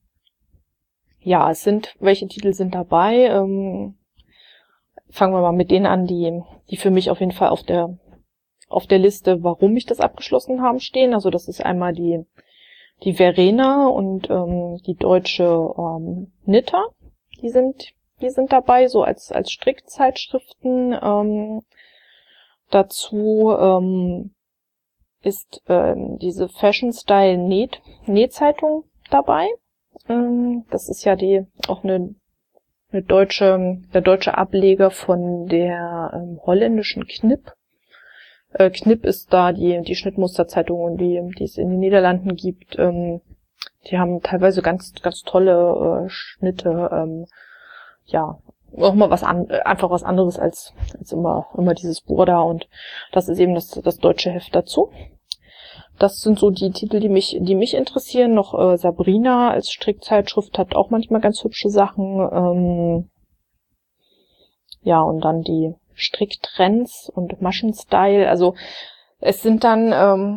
ja, es sind, welche Titel sind dabei? Ähm, fangen wir mal mit denen an, die die für mich auf jeden Fall auf der auf der Liste, warum ich das abgeschlossen habe, stehen. Also das ist einmal die die Verena und ähm, die deutsche ähm, Nitter. Die sind die sind dabei, so als als Strickzeitschriften. Ähm, dazu ähm, ist ähm, diese Fashion Style Näht Nähzeitung dabei. Ähm, das ist ja die auch eine eine deutsche, der deutsche Ableger von der ähm, holländischen Knip. Äh, Knip ist da die die Schnittmusterzeitung, die die es in den Niederlanden gibt. Ähm, die haben teilweise ganz ganz tolle äh, Schnitte. Ähm, ja, auch mal was an, einfach was anderes als als immer immer dieses Burda, und das ist eben das das deutsche Heft dazu. Das sind so die Titel, die mich die mich interessieren. Noch äh, Sabrina als Strickzeitschrift hat auch manchmal ganz hübsche Sachen. Ähm, ja, und dann die Stricktrends und Maschenstyle. Also es sind dann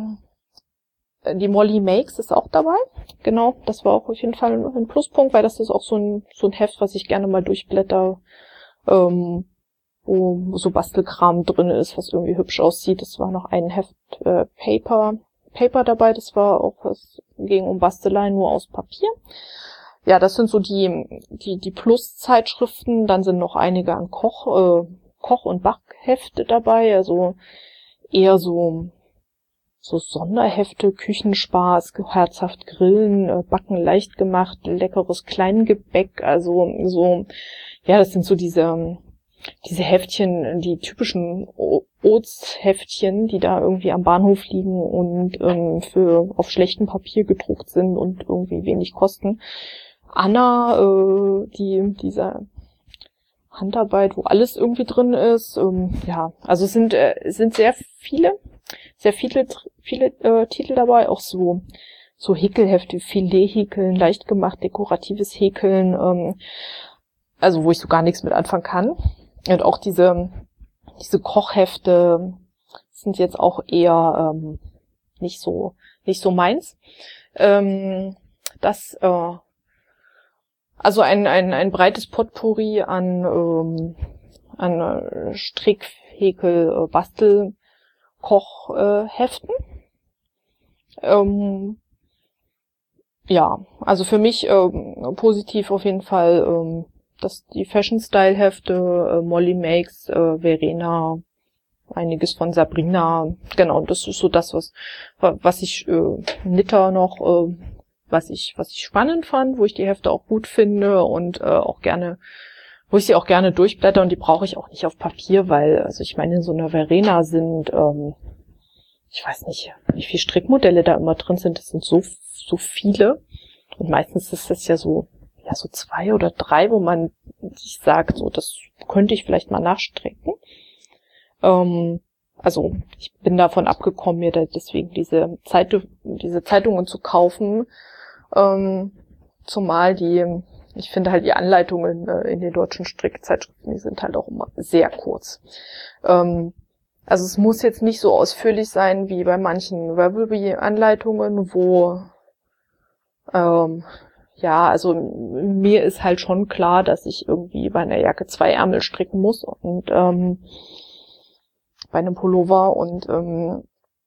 ähm, die Molly Makes ist auch dabei. Genau, das war auch auf jeden Fall ein Pluspunkt, weil das ist auch so ein so ein Heft, was ich gerne mal durchblätter, ähm, wo so Bastelkram drin ist, was irgendwie hübsch aussieht. Es war noch ein Heft äh, Paper Paper dabei, das war auch, es ging um Basteleien nur aus Papier. Ja, das sind so die die die Plus-Zeitschriften. Dann sind noch einige an Koch äh, Koch- und Backhefte dabei, also eher so so Sonderhefte, Küchenspaß, herzhaft grillen, äh, backen leicht gemacht, leckeres Kleingebäck, also so, ja, das sind so diese diese Heftchen, die typischen Oats-Heftchen, die da irgendwie am Bahnhof liegen und ähm, für auf schlechtem Papier gedruckt sind und irgendwie wenig kosten. Anna, äh, die dieser Handarbeit, wo alles irgendwie drin ist, ähm, ja, also es sind äh, es sind sehr viele, sehr viele viele äh, Titel dabei, auch so so Häkelhefte, Filet-Häkeln, leicht gemacht, dekoratives Häkeln, ähm, also wo ich so gar nichts mit anfangen kann. Und auch diese diese Kochhefte sind jetzt auch eher ähm, nicht so nicht so meins. Ähm, das äh, also ein, ein, ein breites Potpourri an, ähm, an äh, Strick, Häkel, äh, Bastel, Kochheften. Äh, ähm, ja, also für mich ähm, positiv auf jeden Fall, ähm, dass die Fashion-Style-Hefte, äh, Molly Makes, äh, Verena, einiges von Sabrina, genau, das ist so das, was was ich äh, Nitter noch, äh, was ich was ich spannend fand, wo ich die Hefte auch gut finde und äh, auch gerne, wo ich sie auch gerne durchblätter, und die brauche ich auch nicht auf Papier, weil, also ich meine, in so einer Verena sind, ähm, ich weiß nicht, wie viele Strickmodelle da immer drin sind, das sind so so viele, und meistens ist das ja so, ja so zwei oder drei, wo man sich sagt, so das könnte ich vielleicht mal nachstricken. Ähm, also ich bin davon abgekommen, mir da deswegen diese Zeit, diese Zeitungen zu kaufen, ähm, zumal die, ich finde halt die Anleitungen äh, in den deutschen Strickzeitschriften, die sind halt auch immer sehr kurz. Ähm, also es muss jetzt nicht so ausführlich sein wie bei manchen Ravelry-Anleitungen, wo ähm, ja, also mir ist halt schon klar, dass ich irgendwie bei einer Jacke zwei Ärmel stricken muss und ähm, bei einem Pullover, und ähm,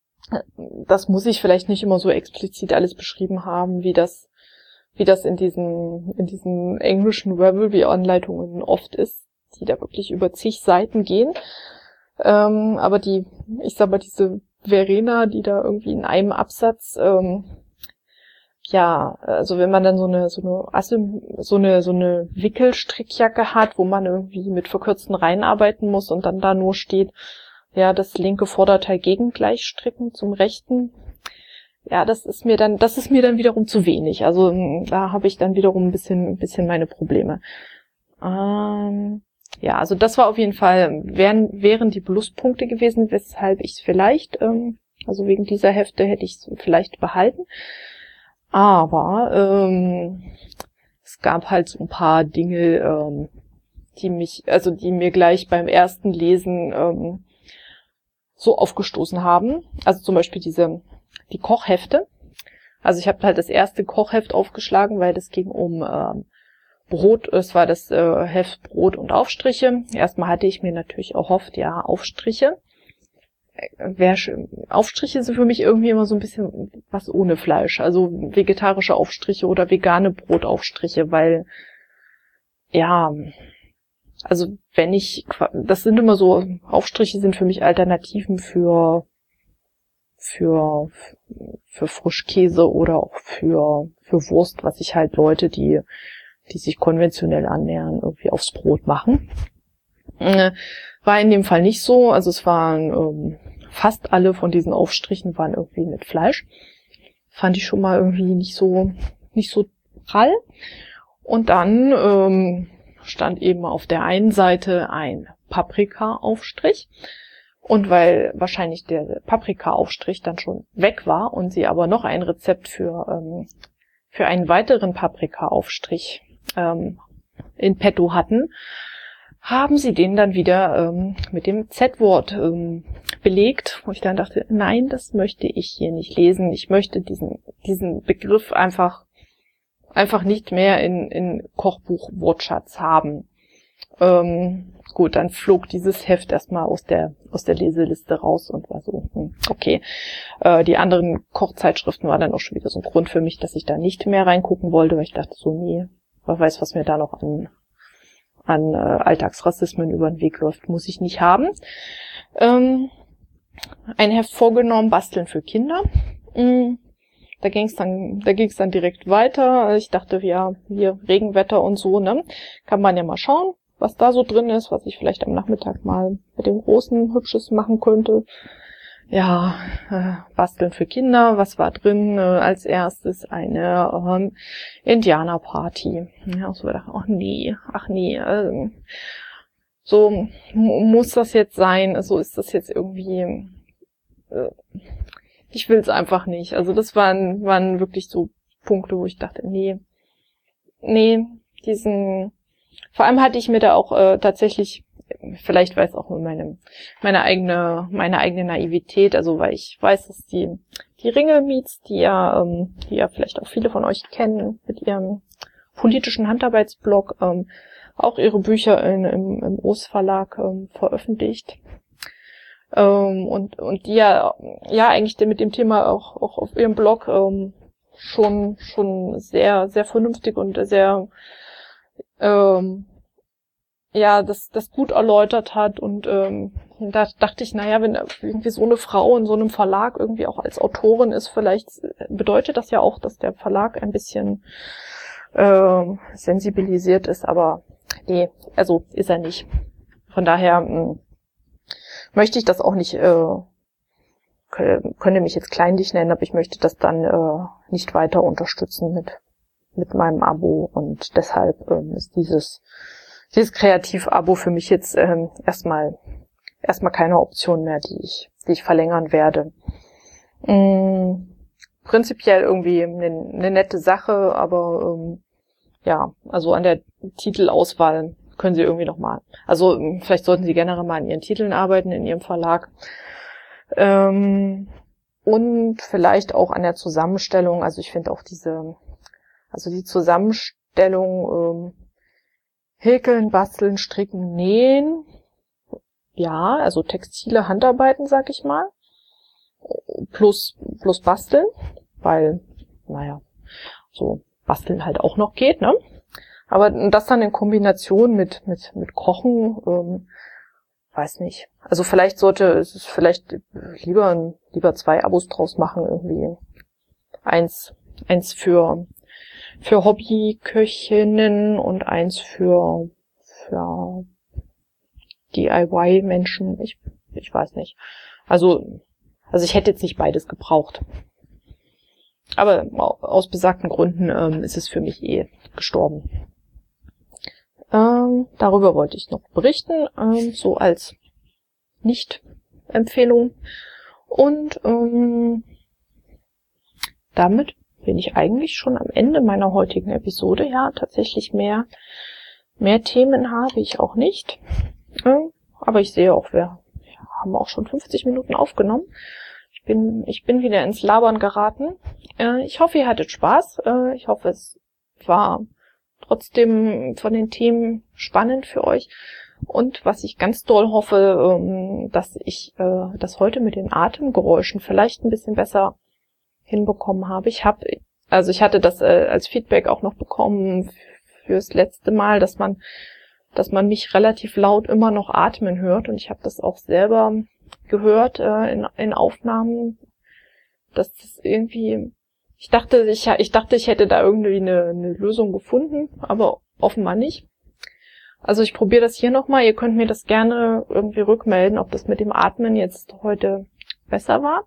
das muss ich vielleicht nicht immer so explizit alles beschrieben haben, wie das wie das in diesen in diesen englischen Ravelry-Anleitungen oft ist, die da wirklich über zig Seiten gehen. Ähm, aber die, ich sag mal, diese Verena, die da irgendwie in einem Absatz, ähm, ja, also wenn man dann so eine so eine Asse, so eine so eine Wickelstrickjacke hat, wo man irgendwie mit verkürzten Reihen arbeiten muss und dann da nur steht, ja, das linke Vorderteil gegengleich stricken zum rechten. Ja, das ist mir dann, das ist mir dann wiederum zu wenig. Also da habe ich dann wiederum ein bisschen, ein bisschen meine Probleme. Ähm, ja, also das war auf jeden Fall, wären, wären die Pluspunkte gewesen, weshalb ich es vielleicht, ähm, also wegen dieser Hefte hätte ich es vielleicht behalten. Aber ähm, es gab halt so ein paar Dinge, ähm, die mich, also die mir gleich beim ersten Lesen ähm, so aufgestoßen haben. Also zum Beispiel diese die Kochhefte. Also ich habe halt das erste Kochheft aufgeschlagen, weil das ging um ähm, Brot. Es war das äh, Heft Brot und Aufstriche. Erstmal hatte ich mir natürlich erhofft, ja, Aufstriche. Wer, Aufstriche sind für mich irgendwie immer so ein bisschen was ohne Fleisch. Also vegetarische Aufstriche oder vegane Brotaufstriche, weil, ja, also wenn ich, das sind immer so, Aufstriche sind für mich Alternativen für für für Frischkäse oder auch für für Wurst, was sich halt Leute, die die sich konventionell annähern, irgendwie aufs Brot machen. Äh, war in dem Fall nicht so. Also es waren ähm, fast alle von diesen Aufstrichen waren irgendwie mit Fleisch. Fand ich schon mal irgendwie nicht so nicht so prall. Und dann ähm, stand eben auf der einen Seite ein Paprika-Aufstrich. Und weil wahrscheinlich der Paprika-Aufstrich dann schon weg war und sie aber noch ein Rezept für ähm, für einen weiteren Paprika-Aufstrich ähm, in petto hatten, haben sie den dann wieder ähm, mit dem Z-Wort ähm, belegt, wo ich dann dachte, nein, das möchte ich hier nicht lesen. Ich möchte diesen diesen Begriff einfach einfach nicht mehr in in Kochbuch-Wortschatz haben. Ähm, gut, dann flog dieses Heft erstmal aus der aus der Leseliste raus und war so, hm, okay. Äh, die anderen Kochzeitschriften waren dann auch schon wieder so ein Grund für mich, dass ich da nicht mehr reingucken wollte, weil ich dachte so, nee, wer weiß, was mir da noch an an äh, Alltagsrassismen über den Weg läuft, muss ich nicht haben. Ähm, ein Heft vorgenommen, Basteln für Kinder. Mhm. Da ging's dann, da ging's dann direkt weiter. Ich dachte, ja, hier Regenwetter und so, ne, kann man ja mal schauen, was da so drin ist, was ich vielleicht am Nachmittag mal mit dem Großen Hübsches machen könnte. Ja, äh, Basteln für Kinder, was war drin? Äh, als erstes eine ähm, Indianerparty. Ja, so dachte, ach nee, ach nee, äh, so m- muss das jetzt sein, so ist das jetzt irgendwie, äh, ich will's einfach nicht. Also das waren waren wirklich so Punkte, wo ich dachte, nee, nee, diesen, vor allem hatte ich mir da auch äh, tatsächlich, vielleicht weiß auch nur meine meine eigene meine eigene Naivität, also weil ich weiß, dass die die Ringelmiets, die ja ähm, die ja vielleicht auch viele von euch kennen mit ihrem politischen Handarbeitsblog ähm, auch ihre Bücher in, im, im O S Verlag ähm, veröffentlicht. Ähm, und, und die ja, ja eigentlich mit dem Thema auch, auch auf ihrem Blog ähm, schon, schon sehr, sehr vernünftig und sehr, ähm, ja, das, das gut erläutert hat. Und ähm, da dachte ich, naja, wenn irgendwie so eine Frau in so einem Verlag irgendwie auch als Autorin ist, vielleicht bedeutet das ja auch, dass der Verlag ein bisschen äh, sensibilisiert ist, aber nee, also ist er nicht. Von daher mh, möchte ich das auch nicht, äh, könnte mich jetzt kleinlich nennen, aber ich möchte das dann äh, nicht weiter unterstützen mit mit meinem Abo, und deshalb ähm, ist dieses dieses Kreativ-Abo für mich jetzt ähm, erstmal erstmal keine Option mehr, die ich die ich verlängern werde. Mhm. Prinzipiell irgendwie eine, eine nette Sache, aber ähm, ja, also an der Titelauswahl können Sie irgendwie noch mal, also vielleicht sollten Sie generell mal an Ihren Titeln arbeiten in Ihrem Verlag. Ähm, und vielleicht auch an der Zusammenstellung, also ich finde auch diese, also die Zusammenstellung ähm, Häkeln, Basteln, Stricken, Nähen, ja, also textile Handarbeiten, sag ich mal, plus plus Basteln, weil, naja, so Basteln halt auch noch geht, ne? Aber das dann in Kombination mit mit mit Kochen, ähm, weiß nicht. Also vielleicht sollte es vielleicht lieber lieber zwei Abos draus machen, irgendwie eins eins für für Hobbyköchinnen und eins für für D I Y-Menschen. Ich ich weiß nicht. Also also ich hätte jetzt nicht beides gebraucht. Aber aus besagten Gründen ähm, ist es für mich eh gestorben. Ähm, darüber wollte ich noch berichten, ähm, so als Nicht-Empfehlung. Und ähm, damit bin ich eigentlich schon am Ende meiner heutigen Episode. Ja, tatsächlich mehr mehr Themen habe ich auch nicht. Ähm, aber ich sehe auch, wir haben auch schon fünfzig Minuten aufgenommen. Ich bin, ich bin wieder ins Labern geraten. Äh, ich hoffe, ihr hattet Spaß. Äh, ich hoffe, es war trotzdem von den Themen spannend für euch. Und was ich ganz doll hoffe, ähm, dass ich äh, das heute mit den Atemgeräuschen vielleicht ein bisschen besser hinbekommen habe. Ich habe, also ich hatte das äh, als Feedback auch noch bekommen fürs letzte Mal, dass man, dass man mich relativ laut immer noch atmen hört. Und ich habe das auch selber gehört äh, in, in Aufnahmen, dass das irgendwie, ich dachte, ich, ich dachte, ich hätte da irgendwie eine, eine Lösung gefunden, aber offenbar nicht. Also ich probiere das hier nochmal. Ihr könnt mir das gerne irgendwie rückmelden, ob das mit dem Atmen jetzt heute besser war.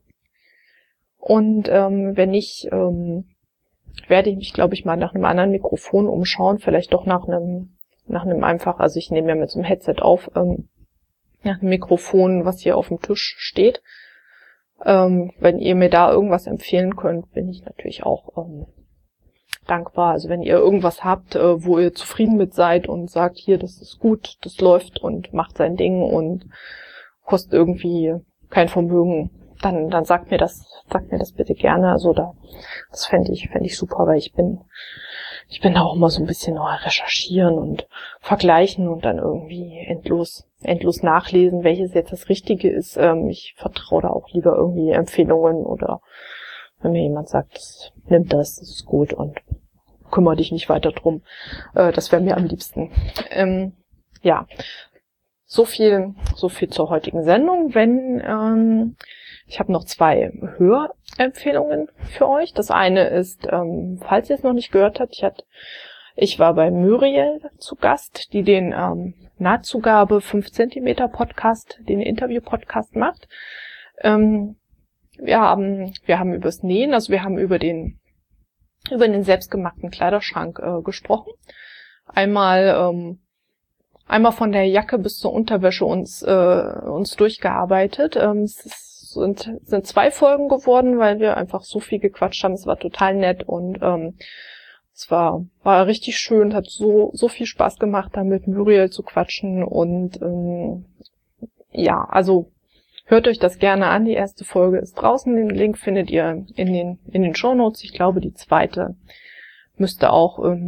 Und ähm, wenn nicht, ähm, werde ich mich, glaube ich, mal nach einem anderen Mikrofon umschauen. Vielleicht doch nach einem, nach einem einfach, also ich nehme ja mit so einem Headset auf, ähm, nach einem Mikrofon, was hier auf dem Tisch steht. Ähm, wenn ihr mir da irgendwas empfehlen könnt, bin ich natürlich auch ähm, dankbar. Also wenn ihr irgendwas habt, äh, wo ihr zufrieden mit seid und sagt, hier, das ist gut, das läuft und macht sein Ding und kostet irgendwie kein Vermögen, dann dann sagt mir das, sagt mir das bitte gerne. Also da, das fände ich, fände ich super, weil ich bin, ich bin da auch immer so ein bisschen oh, recherchieren und vergleichen und dann irgendwie endlos, endlos nachlesen, welches jetzt das Richtige ist. Ähm, ich vertraue da auch lieber irgendwie Empfehlungen oder wenn mir jemand sagt, das, nimm das, das ist gut und kümmere dich nicht weiter drum. Äh, das wäre mir am liebsten. Ähm, ja, so viel, so viel zur heutigen Sendung. Wenn ähm, ich habe noch zwei Hörempfehlungen für euch. Das eine ist, ähm, falls ihr es noch nicht gehört habt, ich, hatte, ich war bei Muriel zu Gast, die den ähm, Nahtzugabe fünf Zentimeter Podcast, den Interview-Podcast macht. Ähm, wir haben, wir haben übers Nähen, also wir haben über den, über den selbstgemachten Kleiderschrank äh, gesprochen. Einmal, ähm, einmal von der Jacke bis zur Unterwäsche uns, äh, uns durchgearbeitet. Ähm, es ist sind, sind zwei Folgen geworden, weil wir einfach so viel gequatscht haben. Es war total nett und ähm, es war war richtig schön, hat so so viel Spaß gemacht, da mit Muriel zu quatschen und ähm, ja, also hört euch das gerne an. Die erste Folge ist draußen, den Link findet ihr in den in den Shownotes. Ich glaube, die zweite müsste auch ähm,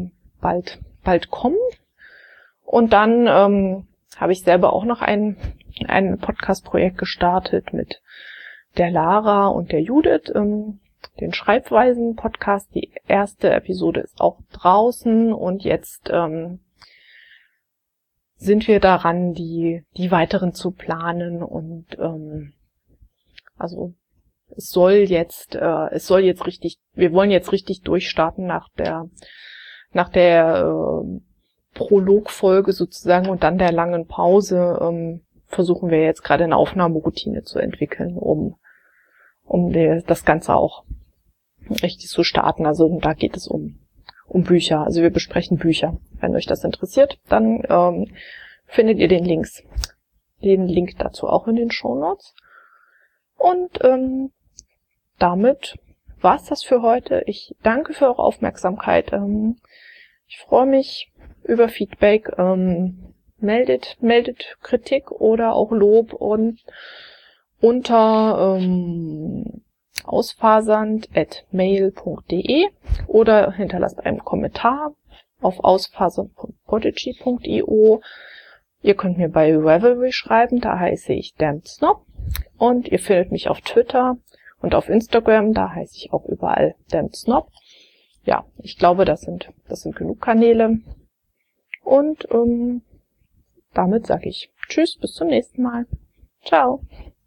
bald, bald kommen. Und dann ähm, habe ich selber auch noch ein, ein Podcast-Projekt gestartet mit der Lara und der Judith, ähm, den Schreibweisen-Podcast. Die erste Episode ist auch draußen und jetzt ähm, sind wir daran, die die weiteren zu planen und ähm, also es soll jetzt äh, es soll jetzt richtig, wir wollen jetzt richtig durchstarten nach der nach der äh, Prologfolge sozusagen und dann der langen Pause ähm, versuchen wir jetzt gerade eine Aufnahmeroutine zu entwickeln, um um die, das Ganze auch richtig zu starten. Also da geht es um um Bücher. Also wir besprechen Bücher. Wenn euch das interessiert, dann ähm, findet ihr den Links, den Link dazu auch in den Shownotes. Und ähm, damit war's das für heute. Ich danke für eure Aufmerksamkeit. Ähm, ich freue mich über Feedback. Ähm, meldet, meldet Kritik oder auch Lob und unter ähm, ausfasernd at mail punkt de oder hinterlasst einen Kommentar auf ausfasernd punkt podigy punkt io. Ihr könnt mir bei Ravelry schreiben, da heiße ich Damned Snob, und ihr findet mich auf Twitter und auf Instagram, da heiße ich auch überall Damned Snob. Ja, ich glaube, das sind das sind genug Kanäle, und ähm, damit sage ich Tschüss, bis zum nächsten Mal. Ciao.